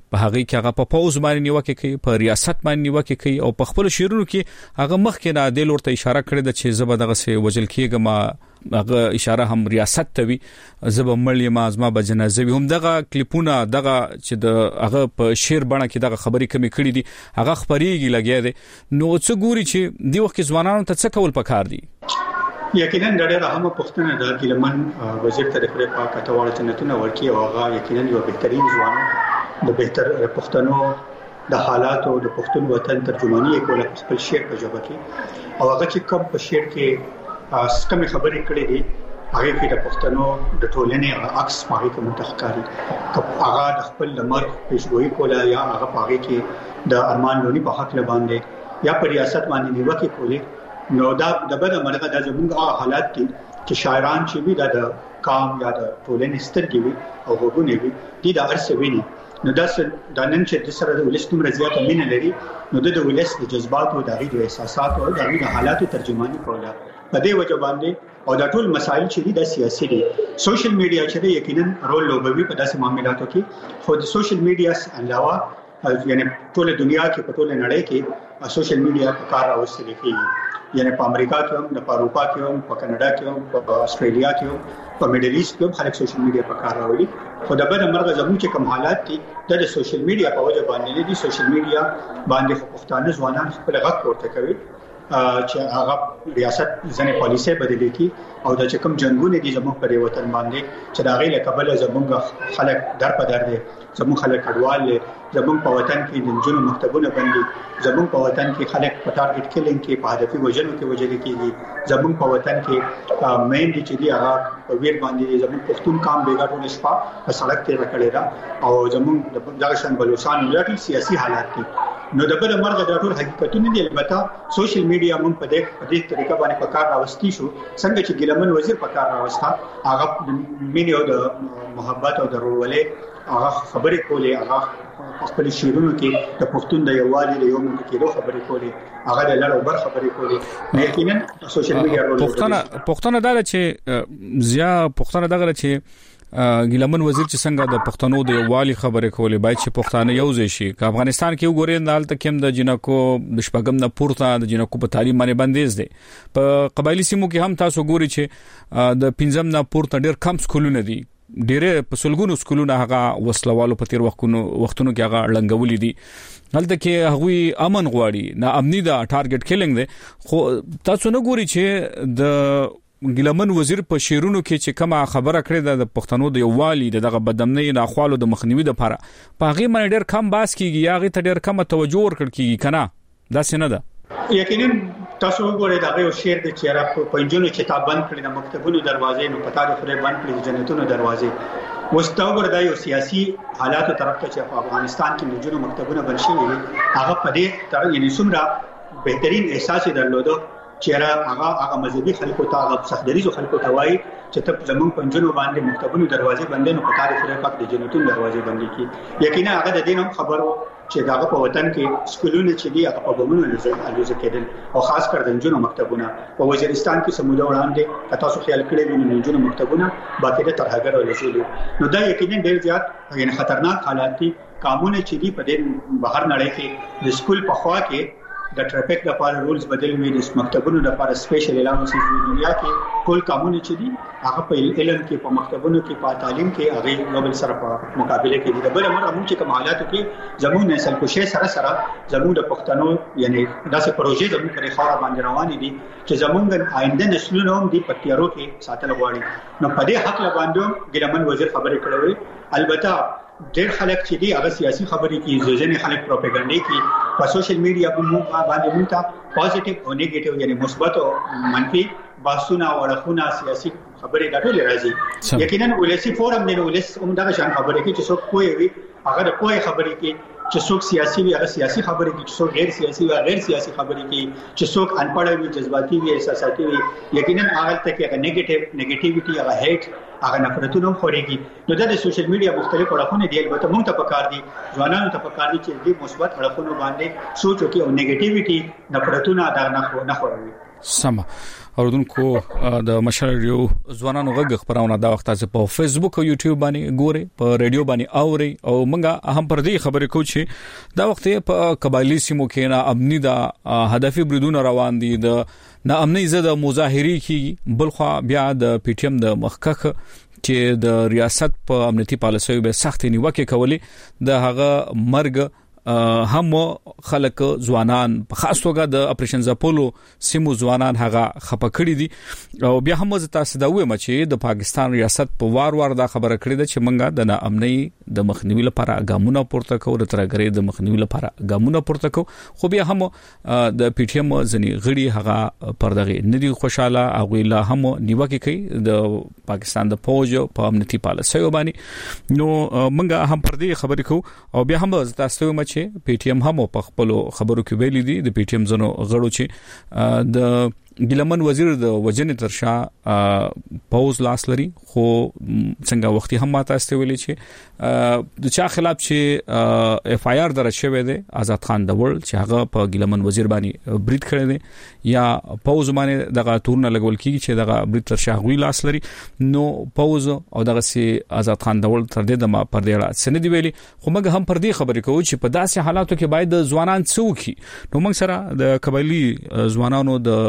په هغه کې هغه په پوز باندې نیوکه کوي په ریاست باندې نیوکه کوي او په خپل شعرونو کې هغه مخکې نه د لورته اشاره کړې ده چې زبر دغه سه وجل کېږم هغه اشاره هم ریاست ته وی زبر مړی ما ازما به جنازه وي هم دغه کلیپونه دغه چې د هغه په شعر باندې کې دغه خبرې کمی کړې دي هغه خبرېږي لګیا دي نو څه ګوري چې دی وخت ځوانانو ته څه کول پکار دي یقینا ډېر رحمه پښتنه د ګلمن وزیر ته د خپل پاک اتواله جنتونه ورکی او هغه یقینا یو بهترین ځوان د بهتر پښتنو د حالاتو د پښتون وطن ترجمانی کوله خپل شعر په جواب کې او هغه چې کوم په شعر کې سکمه خبرې کړې دي هغه کې د پښتنو د ټولنې عکس ماهي کوم تخکاری هغه د خپل لمر پیشګوئی کوله یا هغه پاره کې د ارمان لونی په حق لباندې یا په ریاست باندې نیوکه کولې نو دا د بده مرغه د زموږ حالات کې چې شاعران چې وی د کام یا د ټولنې سترګې وي او وګونې وي دي د ارسه ویني نو دا د نن چې د سره د ولستم رضایت مين لري نو د ولست د جذبات او د احساسات او د حالاتو ترجمانی کوله په دې وجه باندې او دا ټول مسایل چې د سیاسي دي سوشل میډیا چې یقینا رول لوبوي په داسې معاملاتو کې خو د سوشل میډیا علاوه یعنی ټول دنیا کې په ټول نړۍ کې سوشل میډیا په کار راوستل کېږي یعنی په امریکا کې هم د اروپا کې هم په کاناډا کې هم په استرالیا کې هم په میډل ایست کې هم خلک سوشل میډیا په کار راوړي خو د بل مرغه زموږ چې کوم حالات دي د سوشل میډیا په وجه باندې دي سوشل میډیا باندې پښتانه ځوانان خپل غږ پورته کوي چې هغه ریاست ځنې پالیسي بدلې کی او د چکم جنگونه دي زموږ په وطن باندې چې دا غي له قبل زموږ خلک در په در دي زموږ خلک کډوال دي زموږ په وطن کې د جنونو مکتبونه بندي زموږ په وطن کې خلک په ټارګټ کلینګ کې په هدفي وجنو کې وجل کېږي زموږ په وطن کې مین دي چې دی هغه په ویر باندې زموږ پښتون کام بیګا ټول شپه په سړک ته راکړی دا او زموږ د دغشن بلوچستان ولایت سیاسي حالات دي نو د بل مرغه د ټول حقیقتونه دي البته سوشل میډیا مونږ په دې په دې طریقه باندې په کار راوستي شو څنګه چې ګلمن وزیر په کار راوستا هغه مینه او د محبت او د ورولې هغه خبرې کولې هغه خپل شعرونو کې د پښتون د یووالي د یو مونږ کې دوه خبرې کولې هغه د لړ او بر خبرې کولې یقینا سوشل میډیا رول پښتنه پښتنه دا چې زیا پښتنه دغه چې ګلمن وزیر چې څنګه د پښتنو د یووالي خبرې کولې باید چې پښتانه یو ځای شي که افغانستان کې وګورئ نه الته کوم د جنکو د شپږم نه پورته د جنکو په تعلیم باندې بندیز دي په قبایلی سیمو کې هم تاسو ګورئ چې د پنځم نه پورته ډېر کم سکولونه دي ډېر په سلګونو سکولونه هغه وسلوالو په تیر وختونو وختونو کې هغه لنګولې دي هلته کې هغوی امن غواړي نه امني دا ټارګټ کیلینګ دی خو تاسو نه ګورئ چې د ګلمن وزیر په شیرونو کې چې کومه خبره کړې ده د پښتنو د یووالي دغه بدامنۍ نه خپل د مخنیوي لپاره په هغه باندې ډېر کم باس کیږي یا هغه ته ډېر کم توجه ورکړ کیږي کنه دا څنګه ده یقینا تاسو وګورئ دا یو شعر د چیرې په پنځونو کتاب بند کړی د مکتبونو دروازې نو پتا د فرې بند کړی جنتونو دروازې وستاوګر دا یو سیاسي حالات طرف ته چې په افغانستان کې نجونو مکتبونه بند شوي هغه په دې تر یعنی څومره بهترین احساس درلوده چیرې هغه هغه مذهبي خلکو ته هغه صحدریزو خلکو ته وایي چې ته زمون پنځونو باندې مکتبونو دروازې بندې نو په تاریخ سره پک د جنتون دروازې بندې کی یقینا هغه د دینم خبرو چې داغه په وطن کې سکولونه چې دی هغه په بمونو لږه کېدل او خاص کر د جنونو مکتبونه په وزیرستان کې سموده وړاندې تاسو خیال کړئ د جنونو مکتبونه باقاعده ترهګر ولې نو دا یقینا ډېر زیات یعنی خطرناک حالات دي قانون چې دی په دې بهر نړۍ کې د سکول په خوا کې د ټریفیک لپاره رولز بدل وي د مکتبونو لپاره سپیشل الاونسز په دنیا کې ټول قانون چې دي هغه په علم کې په مکتبونو کې په تعلیم کې هغه نوبل سره په مقابله کې دي د بل امر موږ چې کوم حالاتو کې زموږ نسل کوشش سره سره زموږ د پښتنو یعنی داسې پروژې زموږ په خاور باندې روان دي چې زموږ آینده نسلونه هم دي په تیارو کې ساتل غواړي نو په دې حق لباندې ګلمن وزیر خبرې کړې البته ډېر خلک چې دي هغه سیاسي خبرې کوي ځینې خلک پروپاګاندا کوي په سوشل میډیا باندې موږ ته پوزټیو او نیگیټیو یعنی مثبت او منفي باسونه او اړخونه سیاسي خبرې د ټول راځي یقینا ولسی فورم دی نو ولس هم دا شان خبرې کوي چې څوک کوی وي هغه د کوی خبرې کوي چې څوک سیاسي وي هغه سیاسي خبرې کوي چې څوک غیر سیاسي وي غیر سیاسي خبرې کوي چې څوک انپړ وي جذباتي وي احساساتي وي یقینا هغه ته کې هغه نیگیټیو نیگیټیویټي هغه هیټ هغه نفرتونه خوريږي نو د سوشل میډیا مختلف اړخونه دي البته موږ ته پکار دي ځوانانو ته پکار دي چې د مثبت اړخونو باندې سوچ وکړي او نیگیټیویټي نفرتونه دا نه نه خوري سم اوردونکو د مشال ریډیو ځوانانو غږ خبرونه دا وخت تاسو په فیسبوک او یوټیوب باندې ګوري په ریډیو باندې اوري او منګه هم پر دې خبرې کوو چې دا وخت په قبایلی سیمو کې نه امني دا هدفي بریدونه روان دي د نه امني زده مظاهري کې بلخوا بیا د پی ټی ایم د مخکخ چې د ریاست په امنیتي پالیسیو به سخت نیوکه کولی د هغه مرګ هم خلک ځوانان په خاص توګه د اپریشن زاپولو سیمو ځوانان هغه خپکړی دي او بیا هم زه تاسو دا وایم چې د پاکستان ریاست په وار وار دا خبره کړې ده چې منګه د ناامنۍ د مخنیوي لپاره ګامونه پورته کوو د ترګری د مخنیوي لپاره ګامونه پورته کوو خو بیا هم د پی ټی ایم ځنی غړي هغه پردغه ندي خوشاله او لا هم نیوکه کوي د پاکستان د فوج په امنیتي پالیسیو باندې نو منګه هم پر دې خبرې کوو او بیا هم زه تاسو وایم چې پی ټی ایم هم په خپل خبرو کې ویلي دي د پی ټی ایم زنو غړو چې د ګلمن وزیر د وجنې ترشا پاوز لاس لري خو څنګه وختي هم ماته استویلي چې د چا خلاف چې اف آی آر درج شوی دی آزاد خان دول چې هغه په ګلمن وزیر باندې برید کړی دی یا پاوز باندې دغه تورنه لګول کیږي چې دغه برید ترشا غوي لاس لري نو پاوز او دغه سي آزاد خان دول تر دې د ما پر دې سند دی ویلي خو موږ هم پر دې خبرې کوو چې په داسې حالاتو کې باید ځوانان څوکي نو موږ سره د قبایلی ځوانانو د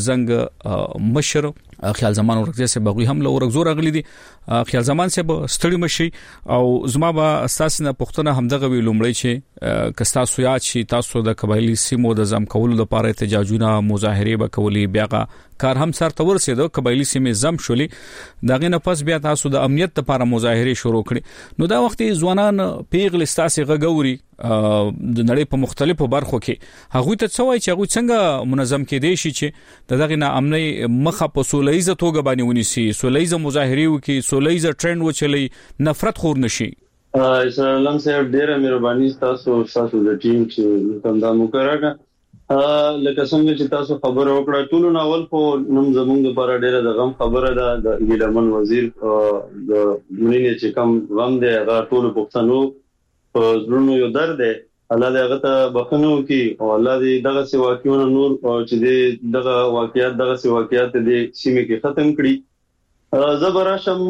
غورزنګ مشر خیال زمان ورغزه سه بغوی هم له ورغزو راغلي دي خیال زمان سه به ستړي مشي او زما به اساسنه پښتنه همدغه وی لومړی چې کستا سویات شي تاسو د قبایلی سیمو د زم کولو لپاره احتجاجونه مظاهره وکولي بیاغه کار هم سر تور سیدو قبایلی سیمه زم شولي دغه نه پس بیا تاسو د امنیت لپاره مظاهره شروع کړي نو دا وخت ځوانان پیغل استاسي غغوري د نړۍ په مختلفو برخو کې هغه ته څوای چې هغه څنګه منظم کې دي شي چې دغه نه امني مخه په سولېزه توګه باندې ونیسي سولېزه مظاهره وکي سولېزه ټرند وچلي نفرت خور نشي اسلام صاحب ډیره مهرباني تاسو تاسو د ټیم چې کوم دا مقرره لکه څنګه چې تاسو خبر وکړه ټول ناول په نوم زمونږ لپاره ډیره د غم خبره ده د ګلمن وزیر د مونږ چې کوم غم دی هغه ټول پښتنو په زړونو یو درد دی الله دې هغه ته بخنو کی او الله دې دغه سی واقعونه نور چې دې دغه واقعیت دغه سی واقعیت دې سیمه کې ختم کړي زبرشم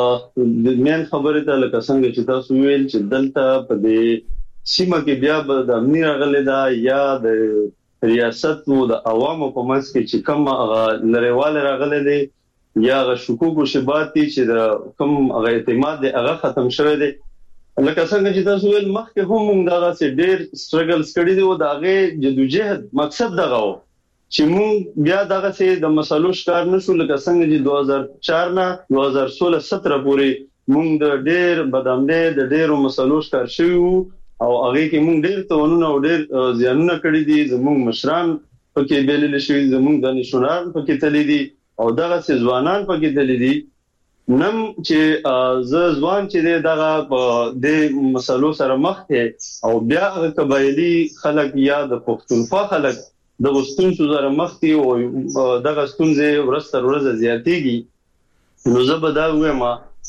د مین خبره ته لکه څنګه چې تاسو ویل چې دلته په دې سیمه کې بیا د امنی راغلی دا یا د ریاست مو د عوامو په منځ کې چې کوم لریواله راغلی دی یا غ شکوک او شبات چې د کوم هغه اعتماد دی هغه ختم شوی دی لکه څنګه چې تاسو ویل مخکې هم موږ دغه سي ډېر سټرګلز کړی دی او دغه جدوجہد مقصد دغه و چې موږ بیا دغه سي د مسلو شکار نشو لکه څنګه چې دوه هزار چار نه دوه هزار سولہ سترہ پورې موږ د ډېر بدامدې د ډېرو مسلو شکار شوو او هغه کې موږ ډېر توانونه او ډېر زیانونه کړی دي زموږ مشران پکې بیلل شوی زموږ د نشونار پکې تللی دي او دغه سي ځوانان پکې تللی دي نم چې ز ځوان چې دغه د مسلو سره مخ ته او بیا قبایلی خلک یا د پښتونخوا خلک د غستون سره مخ ته او دغه ستونزې ورستر ورځ زیاتېږي نو زه به دا وایم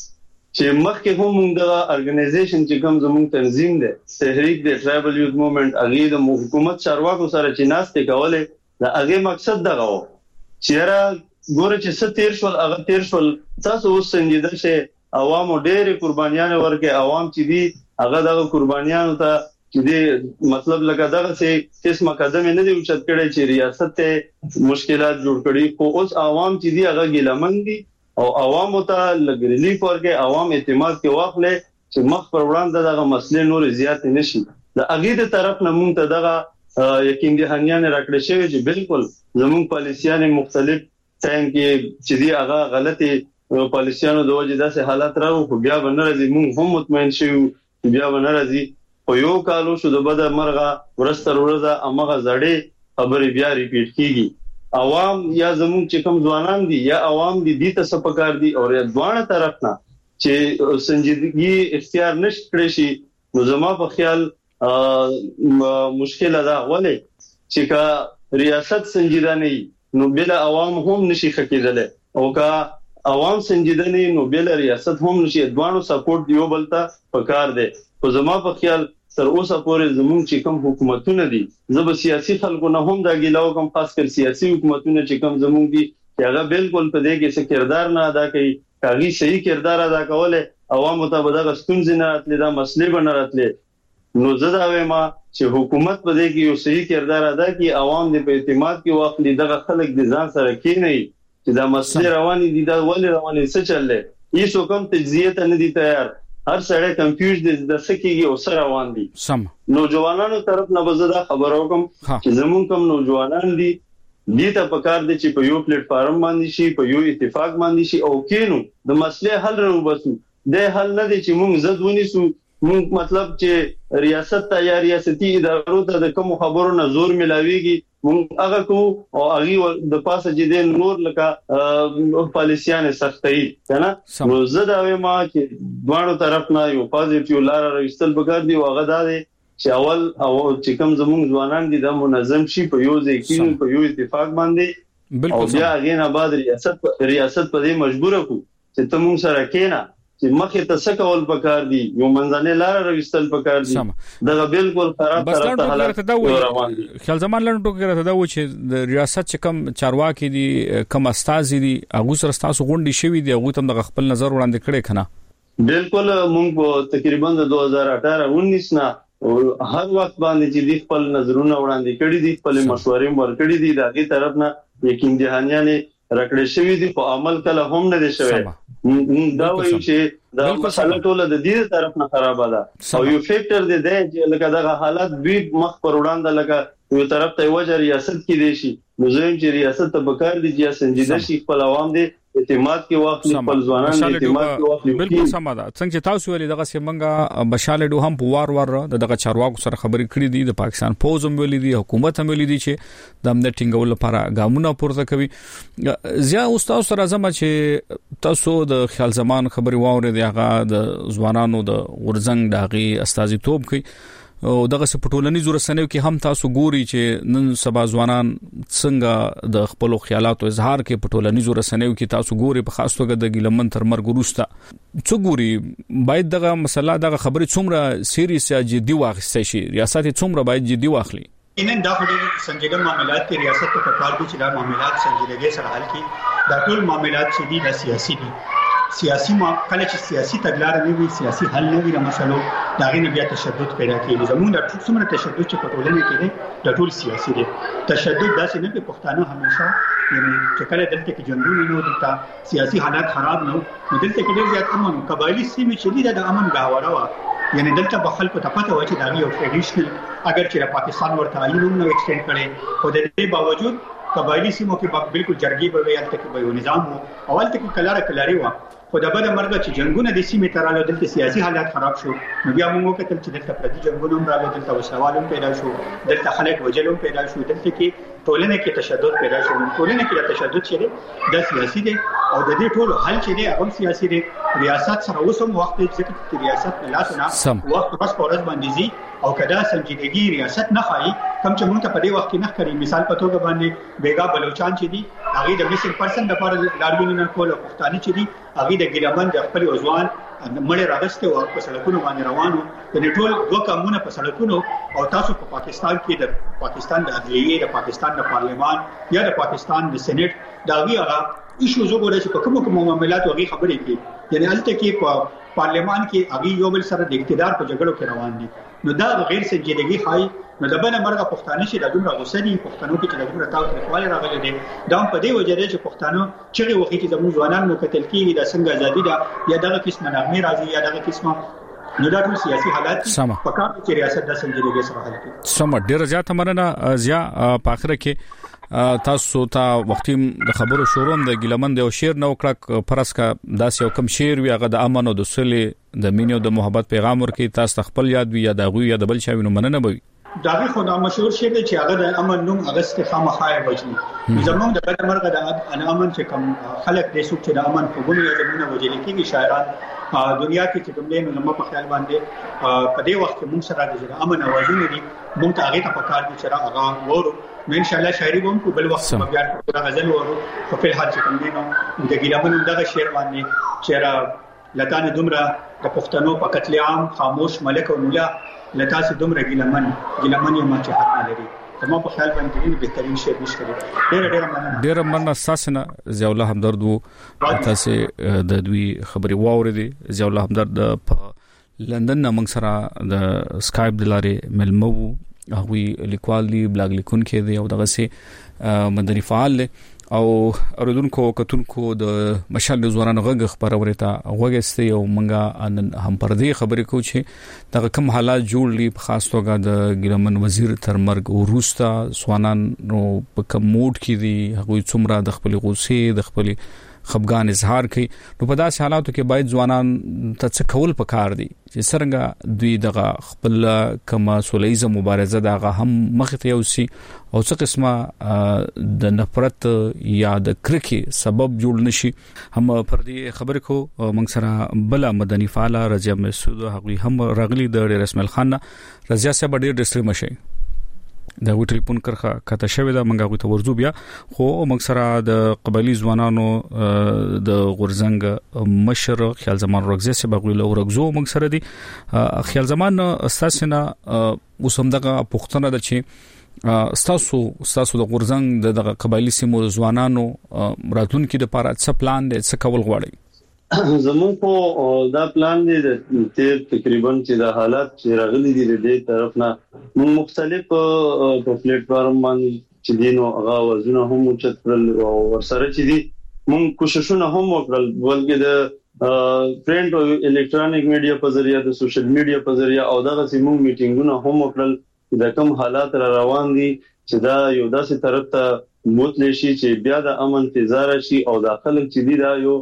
چې مخکې هم موږ د ارګنایزیشن چې کوم زموږ تنظیم دی تحریک د ټرایبل یوث موومېنټ اغه د حکومت چارواکو سره چې ناشته کوله دا هغه مقصد دغه و چې را ګوره چې ستیر شول هغه تیر شول تاسو اوس سنجیده شه عوامو ډېر قربانيان ورکه عوام چې دي هغه دغه قربانيان ته چې دي مطلب لکه دغه څه قسمه قدم نه دی اوچت کړي چې ریاست ته مشکلات جوړ کړي خو اوس عوام چې دي هغه ګلمن دي او عوامو ته لګرلی پورګه عوام اعتماد کې واخلې چې مخ پر وړاندې دغه مسلې نور زیات نشي د اغه طرف نه مونږ ته دغه یقین دهانیان راکړي شوی چې بالکل زموږ پالیسیان مختلف ټایم کې چې دی هغه غلطي پالیسیانو د وجې داسې حالات راو خو بیا به نه راځي مونږ هم مطمئن شو چې بیا به نه راځي خو یو کالو شو د بده مرغه ورستر ورځه امغه زړې خبرې بیا ریپیټ کیږي عوام یا زموږ چې کوم ځوانان دي یا عوام دي د څه پکار دي او دوانه طرف نه چې سنجیدګي اختیار نشي کړی شي نو زما په خیال مشکل ده ولې چې کا ریاست سنجیده نه نو بل عوام هم نشي خکېدل او کا عوام سنجیده نه نو بل ریاست هم نشي دوانو سپورټ دیو بلتا پکار دي خو زما په خیال تر اوسه پورې زموږ چې کوم حکومتونه دي زب سیاسي خلکو نه هم دا ګیلاو کوم خاص کر سیاسي حکومتونه چې کوم زموږ دي چې هغه بالکل په دې کې څه کردار نه ادا کوي کاغي صحیح کردار ادا کوله عوامو ته به د ستونزې نه راتلې دا مسلې به نه راتلې نو زه دا وایم چې حکومت په دې کې یو صحیح کردار ادا کوي عوام دې په اعتماد کې واخلي دغه خلک د ځان سره کېني چې دا مسلې روانې دي دا ولې روانې څه چللې هیڅ کوم تجزیه ته نه دي تیار هر سړی کنفیوز دي د سکیږي او سره روان دي سم نوجوانانو طرف نه بزدا خبرو کوم چې زمون کوم نوجوانان دي دې ته پکار دي چې په یو پلیټ فارم باندې شي په یو اتفاق باندې شي او کینو د مسلې حل راو بسو د حل نه دي چې موږ زدونی سو موږ مطلب چې ریاست ته یا ریاستي ادارو ته د کوم خبرو نه زور ملاويږي موږ هغه کو او هغه د پاسه چې د نور لکه پالیسیان سختي کنه نو زه دا وایم چې دوه طرف نه یو پوزټیو لار راوستل بګر دی او هغه دا دی چې اول او چې کوم زموږ ځوانان دي د منظم شي په یو ځای کې په یو اتفاق باندې او بیا هغه نه بعد ریاست ریاست په دې مجبور کو چې ته موږ سره کېنا چې مخه ته څه کول پکار دي یو منځنه لار راوستل پکار دي دا بالکل خراب طرف ته حالت روان دي خیال زمان لن ټوکې راته دا و چې د ریاست چې کم چارواکي دي کم استاذ دي هغه سره تاسو غونډې شوي دي هغه تم د خپل نظر وړاندې کړي کنه بالکل موږ تقریبا د دوه هزار اټھارہ انیس نه هر وخت باندې چې د خپل نظرونه وړاندې کړي دي خپل مشورې ورکړي دي دغه طرف نه یقین دهانیانه رکړې شوی دي په عمل کله هم نه دي شوی دا وایي چې دا مسله ټول د دې طرف نه خراب ده او یو فیکټر دی چې لکه دا حالات دوی مخ پر وړاندې لکه یو طرف ته وجه ریاست کې دي شي نو زم چې ریاست ته بکار دي چې سنجیده شي خپل عوام دي اعتماد کې واخلي خپل ځوانان اعتماد کې واخلي بالکل سم ده څنګه چې تاسو ولې دغه سیمنګا بشاله ډو هم په وار وار دغه چارواکو سره خبرې کړې دي د پاکستان فوج هم ولې دي حکومت هم ولې دي چې د امنیت ټینګول لپاره ګامونه پورته کوي زیا استاد سره زما چې تاسو د خیال زمان خبري واورې دی هغه د ځوانانو د ورزنګ داغي استازي توپ کوي او دغه سپټولنی زور سنوي کې هم تاسو ګوري چې نن سبا ځوانان څنګه د خپل خیالاتو اظهار کې پټولنی زور سنوي کې تاسو ګوري په خاص توګه د ګلمن تر مرګ وروسته څو ګوري باید دغه مسله دغه خبرې څومره سیریس یا جدي واخیستې شي ریاست څومره باید جدي واخلي انن دا خوري سنجیده معاملات کې ریاست ته کار کوي چې دا معاملات سنجیدګي سره حل کړي دا ټول معاملات چې دي د سیاسي دي سیاسي ما کله چې سیاسي تګلارې نه وي سیاسي حل نه وي د مسلو دا غي نه بیا تشدد پیدا کیږي زموږ د ټول څومره تشدد چې په ټولنه کې دی د ټول سیاسي دی تشدد داسې نه په پښتانه همیشه یعنی چې کله دلته کې جنګونه نه دلته سیاسي حالات خراب نه نو دلته کې ډېر زیات امن قبایلی سیمې چې دي د امن گاوره و یعنی دلته په خلکو ته پته و چې دا یو ټریډیشنل اگر چې پاکستان ورته عینوم نو ایکسټند کړي خو د دې باوجود قبایلی سیمو کې بالکل جرګي به ویل ته کې به نظام وو اول ته کې کلاره کلاري و خو د بده مرګ چې جنگونه د سیمې تراله دلته سیاسي حالات خراب شو نو بیا موږ کتل چې دلته پردي جنگونه هم راغلي دلته وسوالم پیدا شو دلته خلک وجلوم پیدا شو دلته کې ټولنه کې تشدد پیدا شو ټولنه کې تشدد چې د سیاسي دي او د دې ټول حل چې دی هغه سیاسي دي ریاست سره اوسم وخت چې ریاست نه لاسونه وخت بس پورز باندې زی او کدا سنجیدګي ریاست نه خای کم چې مونږ ته په دې وخت کې نه کړی مثال په توګه باندې بیگا بلوچستان چې دي هغه د میسنګ پرسن د لپاره لاریون نه کول پښتانه چې دي هغه د ګلمن د خپل ځوان مړ راغسته او په سړکونو باندې روانو د ټول دوه کمونه په سړکونو او تاسو په پاکستان کې د پاکستان د عدلیه د پاکستان د پارلمان یا د پاکستان د سېنات دا هغه ایشو زوګوره چې په کوم کوم معاملات او هغه خبرې کوي یعنی الته کې په پارلمان کې هغه یو بل سره د اقتدار په جګړو کې روان دي نو دا غیر سنجیدګي خای نو د بل مرګه پښتانه چې د دومره غوسه دي پښتنو کې چې د دومره تاوتریخوالی راغلي دي دا په دې وجه دی چې پښتانه چې وخت چې زموږ ځوانان مو قتل کیږي د څنګه ازادي ده یا دغه قسمه نغمه راځي یا دغه قسمه نو دا ټول سیاسي حالات په کار کې ریاست د سنجیدګي سره حل کړي سم ډیر زیات مننه زیا په اخر کې تاسو ته وختي د خبرو شروع د ګلمن د شعر نو کړه پرس کا داس یو کم شعر وی هغه د امن او د صلح د مینې او د محبت پیغام ورکي تاسو خپل یاد وی یا د غوی یا د بل شاوینو مننه وي داغه خو دا مشهور شی دی چې هغه د امن نوم هغه ست خامخای وجني زموږ د بل مرګه د امن چې کوم خلک د سوق چې د امن په ګونو یا زمونه وجل کېږي شاعران دنیا کې چې کوم له نوم په خیال باندې په دې وخت کې موږ سره د امن اوازونه دي موږ ته هغه ته پکار دي چې هغه ورو نو ان شاء الله شاعري کوم په بل وخت په بیا د غزل ورو په فل حال چې کوم دي نو د ګلابن دغه شعر باندې چې لتان دومره د پښتنو په قتل عام خاموش ملک او مولا لتا سي دومره ګلمن ګلمن یو ما چې حق نه لري ما په خیال باندې ډېر بهترین شی نشته ډېر ډېر مننه ډېر مننه ساسنه ضیاء الله همدرد وو تاسو د دوی خبري واوریدي ضیاء الله همدرد په لندن نه موږ سره د سکایپ د لارې ملمو هغه لیکوال دی بلاګ لیکون کې دی او دغه سي مدني فعال او اوردونکو کتونکو د مشال زوران غږ خبرونه ته وګستي او منګه هم پر دې خبرې کو چې دغه کم حالات جوړ لې په خاص توګه د ګرمن وزیر تر مرګ وروسته سوانان نو په کم موډ کې دي هغه څومره د خپل غوسې د خپل خفګان اظهار کوي نو په داسې حالاتو کې باید ځوانان ته څه کول پکار دي چې څنګه دوی دغه خپل کما سولېزه مبارزه دغه هم مخ ته یوسي او څه قسمه د نفرت یا د کرکي سبب جوړ نشي هم پر دې خبر کو موږ سره بل مدني فعال رضیا مسعود هغه هم راغلي د رسمل خان رضیا صاحب ډېر ډستری مشه دا و ټلیفون کرخه کته شوی دا منګه ته ورزو بیا خو موږ سره د قبایلی ځوانانو د غورزنګ مشر خیال زمان رغزه سه بغویل او رغزو موږ سره دي خیال زمان اساسنه وسمدغه پښتنه د چې استاسو استاسو د غورزنګ د قبایلی سیمو ځوانانو راتلونکو د لپاره څه پلان دی څه کول غواړي زمون په دا پلان دی د تیر تقریبا چې د حالات چې راغلي دي د دې طرف نه موږ مختلف په پلیټ فارم باندې چې دینو هغه وزونه هم چترل او ورسره چې دي موږ کوششونه هم وکړل بلکې د پرنٹ او الکترونیک میډیا په ذریعہ د سوشل میډیا په ذریعہ او دغه سیمون میټینګونه هم وکړل د کوم حالات را روان دي چې دا یو داسې طرف ته موتلی شي چې بیا د امن تزار شي او داخله چې دی دا یو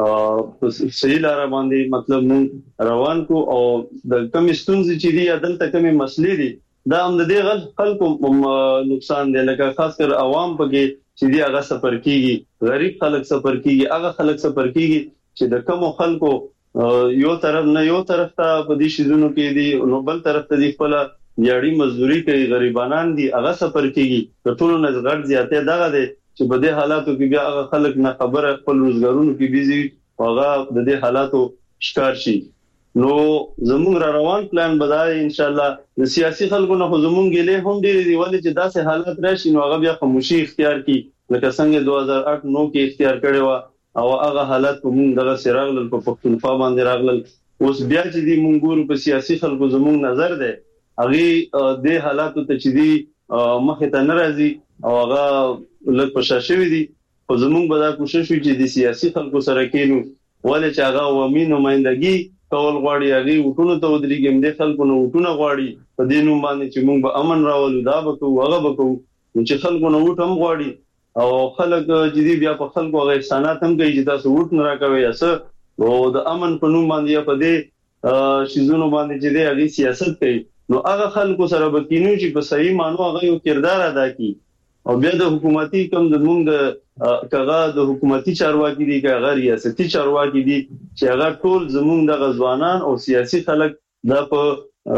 صحیح لار باندې مطلب مون روان کو او د کم ستونزې چې دی عدالت کمې مسلې دي دا هم د دې غل خلکو نقصان دی لکه خاص کر عوام پکې چې دی هغه سفر کیږي غریب خلک سفر کیږي هغه خلک سفر کیږي چې د کوم خلکو یو طرف نه یو طرف ته په دې شیزونو کې دی نو بل طرف ته دی خپل یاړي مزدوري کوي غریبانان دي هغه سفر کیږي د ټولو نه غړ زیاتې دغه دی چې په دې حالاتو کې بیا هغه خلک نه خبره خپل روزګارونو کې بيزي هغه د دې حالاتو شکار شي نو زموږ را روان پلان بدای ان شاء الله د سیاسي خلکو نه زموږ ګلې هم ډېری دی ولې چې داسې حالات راشي نو هغه بیا خاموشي اختیار کی لکه څنګه دوه هزار اټ نو کې اختیار کړي و او هغه حالات په موږ دغه سراغل په پښتونخوا باندې راغلل اوس بیا چې دی موږ ګورو په سیاسي خلکو زموږ نظر ده هغه د حالاتو ته چې دی مخه ته ناراضي او هغه لږ پښاشوي دي خو زموږ به دا کوشش وکړي چې د سیاسي خلکو سره کېنو ولې چې هغه عوامي نمائندګي کول غواړي هغه وټونو ته ودرېږي د خلکو نو وټونه غواړي په دې نوم باندې چې موږ به امن راولو دا به کوو هغه به کوو چې خلکو نو وټ هم غواړي او خلک چې دی بیا په خلکو هغه احسانات هم کوي چې تاسو وټ نه راکوي اسه او د امن په نوم باندې په دې شیزونو باندې چې دی هغه سیاست کوي نو هغه خلکو سره به کینو چې په صحیح مانو هغه یو کردار ادا کوي او بیا د حکومتي کم د مونږ کغه د حکومتي چارواکي دي کغه ریاستي چارواکي دي چې هغه ټول زمونږ د غزوانان او سیاسي خلک د په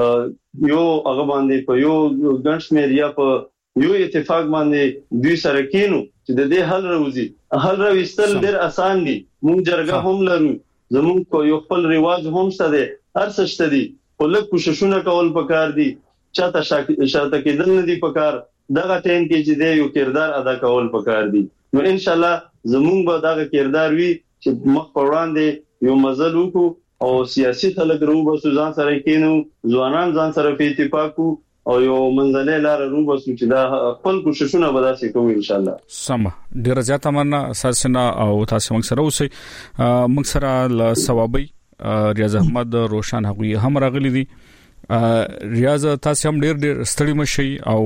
یو هغه باندې په یو ګنش میریا په یو اتفاق باندې دوی سره کینو چې د دې حل راوځي حل راوستل ډېر اسان دي مونږ جرګه هم لرو زمونږ کو یو خپل ریواج هم شته دي هر څه شته دي خو له کوششونه کول پکار دي چاته شاته کېدل نه دي پکار دغه ټیم کې چې دی یو کردار ادا کول پکار دي نو ان شاء الله زمونږ به دغه کردار وي چې مخ په وړاندې یو مزل وکړو او سیاسي خلک روبه ځان سره کېنو ځوانان ځان سره په اتفاق او یو منځلې لار روبه چې دا خپل کوششونه به داسې کوو ان شاء الله سم ډیر زیاته مننه اساسنا او تاسو موږ سره اوسئ موږ سره ل ثوابي ریاض احمد روشن هغوی هم راغلي دي ریاض تاسو هم ډیر ډیر ستړي مشي او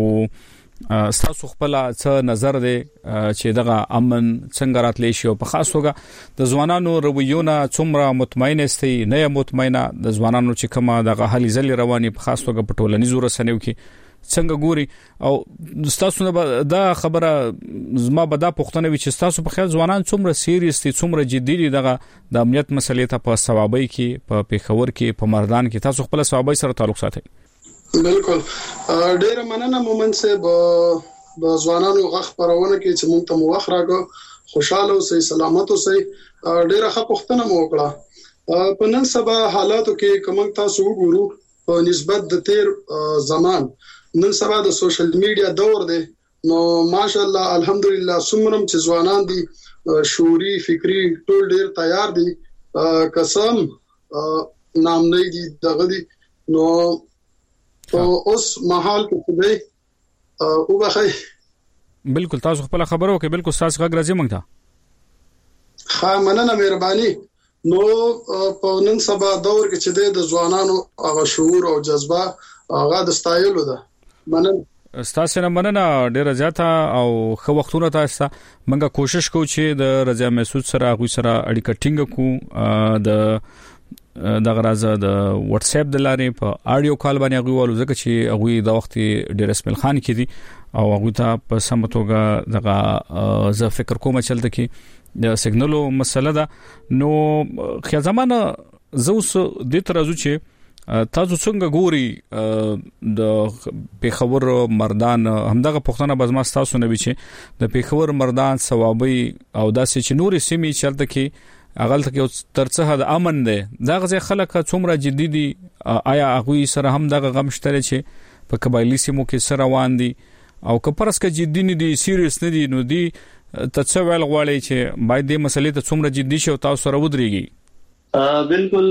تاسو خپل څه نظر دی چې دغه امن څنګه راتلی شي او په خاص توګه د ځوانانو رویونه څومره مطمئن استي نه مطمئنه د ځوانانو چې کومه دغه حالي ځل رواني په خاص توګه په ټولنیزو رسنیو کې څنګه ګوري او تاسو نه دا خبره زما به دا پوښتنه وي چې تاسو په خیال ځوانان څومره سیریس دي څومره جدي دي دغه د امنیت مسلې ته په ثوابي کې په پیښور کې په مردان کې تاسو خپل ثوابي سره تعلق ساتئ بالکل ډیر مننه مومن صاحب د ځوانانو غږ پرونه کې چې مونږ ته موخ راغو خوشاله اوسئ سلامت اوسئ ډیره ښه پوښتنه مو وکړه په نن سبا حالاتو کې کوم تاسو وګورو په نسبت د تیر زمان نن سبا د سوشل میډیا دور دی نو ماشاءالله الحمدلله سمرم چې ځوانان دي شعوري فکری ټول ډیر تیار دي قسم نام نه دي دغه دي نو اوس محال کې دی او بخای بالکل تاسو خپل خبرو کې بالکل تاسو غږ راځي مونږ ته ها مننه مهرباني نو په نن سبا دور کې چې د ځوانانو هغه شعور او جذبه هغه د ستایلو ده مننه ستاسو نه مننه ډیره زیاته او خو وختونه تاسو منګه کوشش کوو چې د رضا محسود سره غوي سره اړیکه ټینګ کو د د غرازه د واتس اپ د لارې په اډیو کال باندې غوي ولو ځکه چې غوي د وخت ډیر اسمل خان کې دي او هغه ته په سمتوګه دغه زه فکر کوم چې چلته کې د سیګنالو مسله ده نو خیا زمانه زوس د ترازو چې تاسو څنګه ګوري د پیښور مردان همدغه پښتنه بزما تاسو نه وی چې د پیښور مردان ثوابي او داسې چې نوري سیمې چلته کې اغل ته یو ترڅه د امن ده دا غزه خلک څومره جدي دي آیا هغه سره هم دغه غم شته چې په قبایلی سیمو کې سره روان دي او که پرس کې جدي نه دي سیریس نه دي نو دي تڅویل غواړي چې باید دې مسلې ته څومره جدي شي او تاسو سره ودرېږي بالکل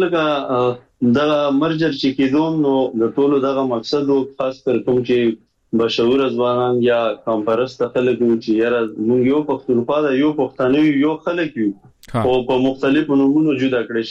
لکه دا مرجر چې کېدوم نو د ټولو دغه مقصد او خاص کر کوم چې بشعور ځوانان یا کمپرست خلک چې یاره موږ یو پښتونخوا دا یو پښتانه یو خلک یو او په مختلفو نومونو جدا کړی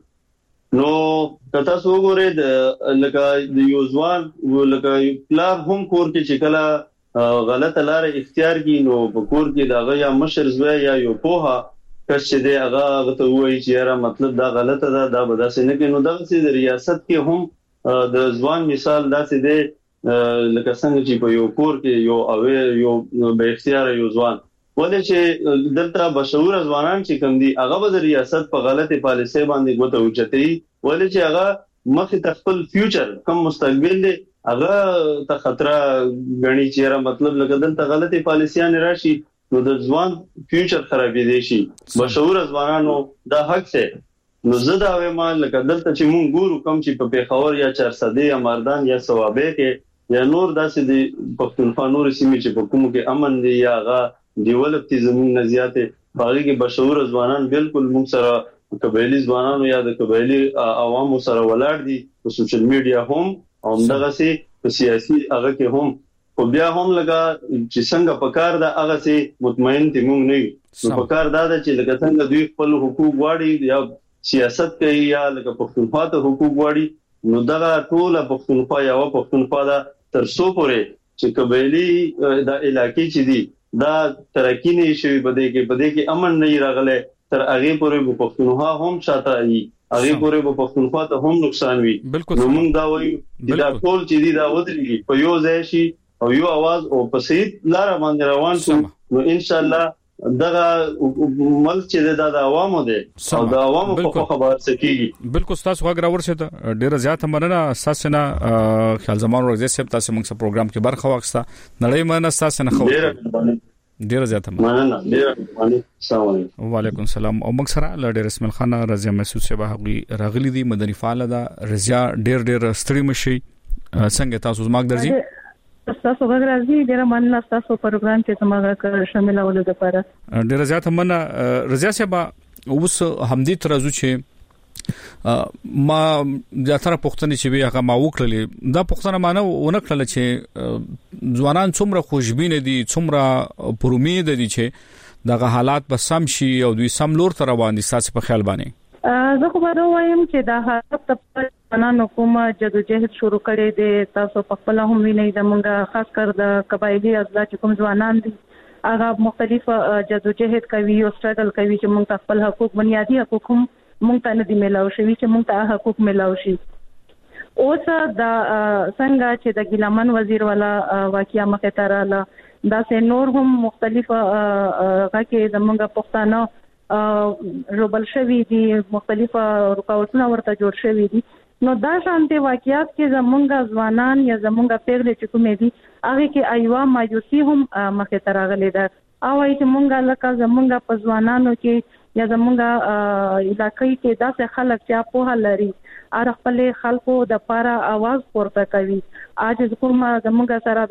شوی نو کته سو غوړې د لکه د یو ځوان لکه پلار هم کور کې چې کله غلطه لار اختیار کی نو په کور کې دا یا مشر زوی یا یو پوها کښ چې دی هغه ته وایي چې یاره مطلب دا غلطه ده دا به داسې نه کوي نو دغه سي د ریاست کې هم د ځوان مثال داسې دی لکه څنګه چې په یو کور کې یو او یو به اختیار یو ځوان ولې چې دلته بشعور ځوانان چې کوم دي هغه د ریاست په غلطه پالیسي باندې غوته اوچتي ولې چې هغه مخ ته خپل فیوچر کم مستقبل دی هغه ته خطر غني چې مطلب لکه دلته غلطه پالیسيان راشي نو د ځوان فیوچر خرابې دي شي بشعور ځوانانو دا حق څه نو زه دا وایم لکه دلته چې مونږ ګورو کم چې په پیښور یا چارسده یا مردان یا ثوابه کې یا نور داسې دي پښتونخوا نور سیمې چې په کوم کې امن دي یا هغه ډیولپ دي زموږ نزياته باغی کې بشعور ځوانان بالکل موږ سره قبایلی ځوانانو یا د قبایلی عوامو سره ولاړ دي په سوشل میډیا هم او دغه سي په سیاسي هغه کې هم خو بیا هم لګا چې څنګه پکار دا هغه سي مطمئن دي موږ نه نو پکار دا چې لکه څنګه دوی خپل حقوق واړي یا سیاست کوي یا لکه پښتونخوا ته حقوق واړي نو دغه ټول پښتونخوا یا پښتونخوا دا تر څو پورې چې قبایلی د علاقې چې دي دا ترقی نه شي بده کې بده کې امن نه راغله تر هغه پورې په پښتونخوا هم شاته ای هغه پورې په پښتونخوا ته هم نقصان وي نو موږ دا وایو چې دا ټول چې دي دا ودرېږي په یو ځای شي او یو आवाज او په صحیح لار باندې روان شو نو ان شاء الله دغه ملک چې د عوامو دي او د عوامو په خبر سکیږي بالکل تاسو غوږ راورسته ډیره زیاته مننه تاسو نه خیال زمان ورځ سپ تاسو موږ سره پروګرام کې برخه واخسته نړۍ مننه تاسو نه خو ډیره زیاته مننه ډیره مننه السلام علیکم وعلیکم السلام او موږ سره ل ډیر اسمل خان رضا محسود صاحب هغه راغلي دي مدني فعال ده رضا ډیر ډیر ستړي مشي څنګه تاسو زماګ درځي تاسو غږ راځي ډیره مننه تاسو پروګرام کې زموږه شامل اولو لپاره ډیره زیاته مننه رضا صاحب اوس همدې ترازو چې ما ځاتره پښتني چې وی هغه ما وکړلې دا پښتنه مانه ونه کړل چې ځوانان څومره خوشبین دي څومره پر امید دي چې دغه حالات به سم شي او دوی سم لور ته روان دي تاسو په خیال باندې زه خو به وایم چې دا حالت په ځوانانو کوم جدوجہد شروع کړي دي تاسو په خپل هم وینئ د مونږه خاص کر د قبایلی ازلا چې کوم ځوانان دي هغه مختلف جدوجہد کوي او سټرګل کوي چې مونږ خپل حقوق بنیادی حقوق هم مونږ ته نه دي ملاو شوي چې مونږ ته حقوق ملاو شي اوس دا څنګه چې د ګیلمن وزیر والا واقعیا مخه تراله دا سه نور هم مختلف غکه زمونږ پښتانه روبل شوی دي مختلف رکاوټونه ورته جوړ شوی دي نو دا شانتي واقعیات کې زمونږ ځوانان یا زمونږ پیغلې چې کومې دي هغه کې ایوا مایوسی هم مخه تراغلي ده او چې مونږه لکه زمونږ په ځوانانو کې یا زمونږ علاقې کې داسې خلک چې په هال لري ار خپل خلکو د پاره आवाज پورته کوي. اج کوم زمونږ سره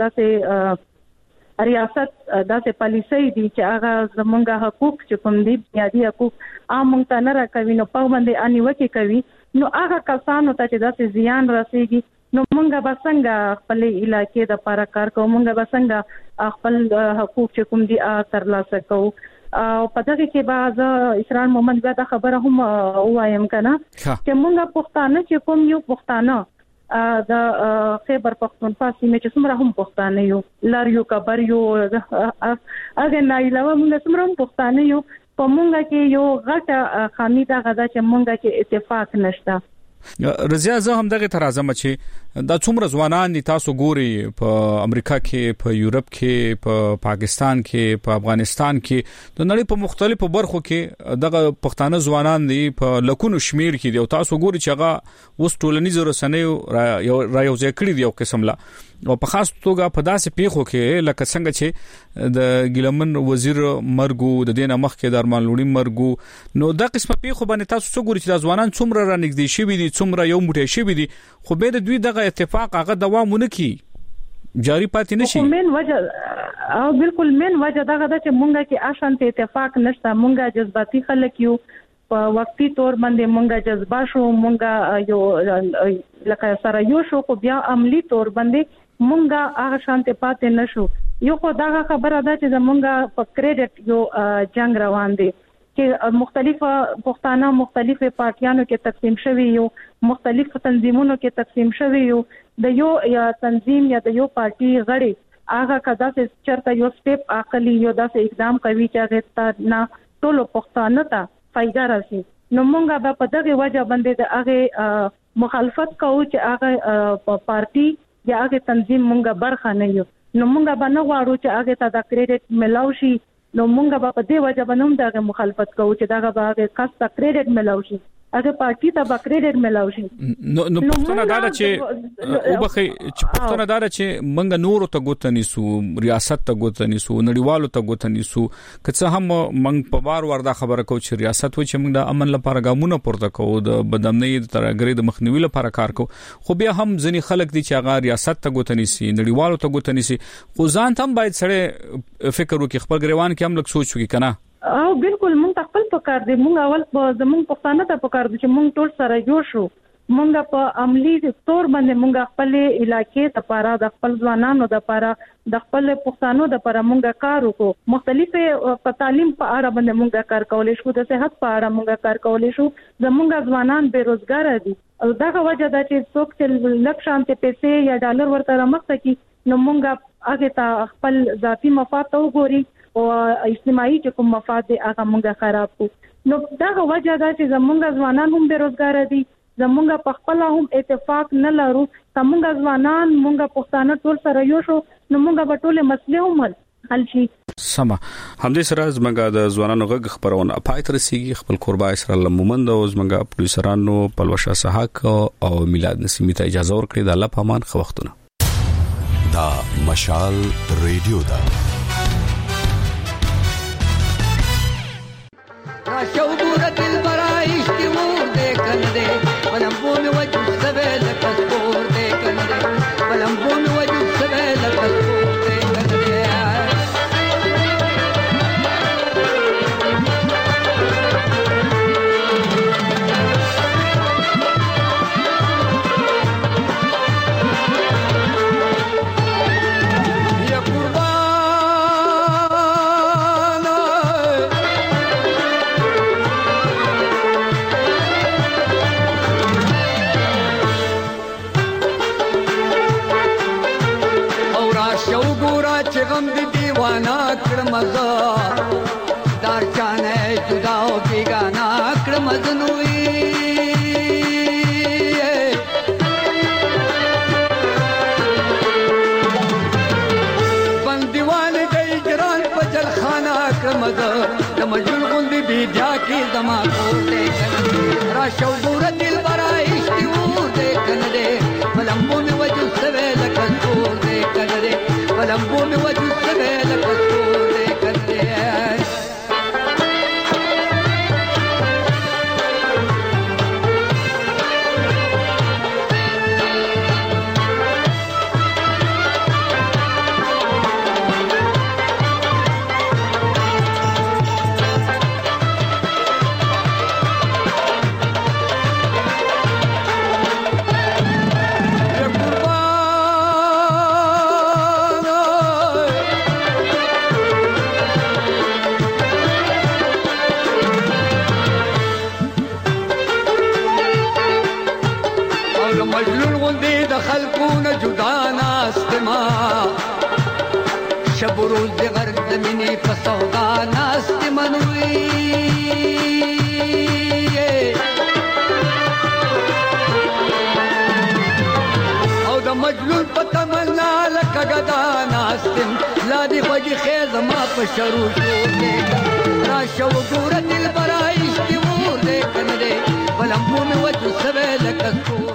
داسې ریاست داسې پالیسي دي چې هغه زمونږ حقوق چې کوم دي بنیادی حقوق عام مونږ ته نه راکوي نو په باندې انیوکي کوي نو هغه کسانو ته چې داسې زیان رسیږي نو مونږ به څنګه خپل علاقې د پاره کار کوو مونږ به څنګه خپل حقوق چې کوم دي ترلاسه کوو او په دغه کې بعض اسرار محمد بیا دا خبره هم وایم کنه چې مونږ پښتانه چې کوم یو پښتانه د خیبر پختونخوا سیمه چې څومره هم پښتانه یو لار یو کبر یو اګه نه علاوه مونږ څومره هم پښتانه یو په مونږ کې یو غټه خامي دا غدا چې مونږ کې اتفاق نشته. رضیا زه هم دغه ترازم چې دا څومره ځوانان دي تاسو ګوري په امریکا کې په یورپ کې په پاکستان کې په افغانستان کې د نړۍ په مختلفو برخو کې دغه پښتانه ځوانان دي په لکونو شمیر کې دي او تاسو ګوري چې هغه وس ټولنیزو رسنیو را یو ځای کړی دی او قسم لا او په خاص توګه په داسې پیښو کې لکه څنګه چې د ګلمن وزیر مرګو د دینه مخ کې د ارمان لوړی مرګو نو دا قسمه پیښو باندې تاسو څو ګوري چې د ځوانان څومره را نږدې شي دي څومره یو موټی شي دي خو به د دوی دغه اتفاق هغه دوام ونکي جاری پاتې نشي. من وجه او بالکل من وجه دغه د چې مونږه کې آشانت اتفاق نشته مونږه جذباتي خلک یو په وقتی تور باندې مونږه جذبه شو مونږه یو لکه سره یو شو خو بیا عملی تور باندې مونږه هغه شانت پاتې نشو. یو خو دا خبره ده چې مونږه په کریډټ یو جنگ روان دي چې مختلفه پښتانه مختلفه پارټیانو کې تقسیم شوي یو مختلف تنظیمونو کې تقسیم شوي یو د یو یا تنظیم یا د یو پارټي غړي هغه کدا چې چرته یو سټیپ عقلی یو داسې اقدام کوي چې هغه نه ټول پښتانه ته فائدہ راشي نو مونږه به په دغه وجه باندې د هغه مخالفت کوو چې هغه پارټي یا هغه تنظیم مونږه برخه نه یو نو مونږه به نه غواړو چې هغه ته د کریډټ ملاوي شي نو مونږه به په دې وجه باندې دغه مخالفت کوو چې دغه به هغه خاص کریډټ ملاوي شي هغه پارټي ته به کریډټ ملاوي شي. نو نو پښتنه دا چې او بخي چې پښتنه دا چې مونږ نور ته ګوتنی سو ریاست ته ګوتنی سو نړیوالو ته ګوتنی سو که څه هم مونږ په بار وردا خبره کوو چې ریاست و چې مونږ د امن لپاره ګامونه پورته کوو د بدامنۍ ترګری د مخنیوي لپاره کار کوو خو بیا هم ځنی خلک دي چې هغه ریاست ته ګوتنی سي نړیوالو ته ګوتنی سي خو ځان ته باید سره فکر وکړي خپل ګریوان کې هم لږ سوچ وکړي کنه. او بالکل مونږ خپل پکار دي مونږ اول په زمونږ پښتانه ته پکار دي چې مونږ ټول سره جوړ شو مونږ په عملی تور باندې مونږ خپل علاقې ته پاره د خپل ځوانانو د پاره د خپل پښتانو د پاره مونږ کار وکړو مختلفه په تعلیم په اړه باندې مونږ کار کولای شو د صحت په اړه مونږ کار کولای شو زمونږ ځوانان بیروزګار دي او دغه وجه دا چې څوک چې لک شانته پیسې یا ډالر ورته رامخته کی نو مونږ هغه ته خپل ذاتی مفاد ته وګوري او اجتماعي چې کوم مفاد دی هغه مونږه خراب کو نو دا وجه دا چې زمونږ ځوانان هم بیروزګار دي زمونږ په خپل هم اتفاق نه لرو زمونږ ځوانان مونږ پښتانه ټول سره یو شو نو مونږ په ټوله مسلې هم حل شي. سما همدې سره زمونږ د ځوانانو غږ خبرونه پای تر رسیدي خپل قربا اسرائیل مومند او زمونږ پولیسرانو پلوشا سحق او میلاد نسیمی ته اجازه ورکړي د الله په امان خو وختونه. دا مشال ریډیو دا شوګور دل برای شتمور دې کنده ولم بوم وجه سبل کسور دې کنده ولم بوم وجه سبل کسور دې کنده غم دی دیوانا کرمزا دار چانے جدا و بیگانا کرمزنوی بندیوان دی جران پجل خانا کرمزا دمجل غندی بیدیا کی زما کوتے کندے راشو گور دل برائش دیور دے کندے ملمبو میں وجو سویل کسور دے کندے ملمبو میں وجو سویل کسور دے کندے او د مجنون غوندې د خلکونه جدا ناستما شب روز د غرق د مینې په سودا ناستما نوي او د مجنون په تمنا لکه ګدا ناستم لا دی خوږی خیز ما په شروع شو راشه وګوره دلبره عشق ور دې کنه دې بلمبو مې وځو سوي لکه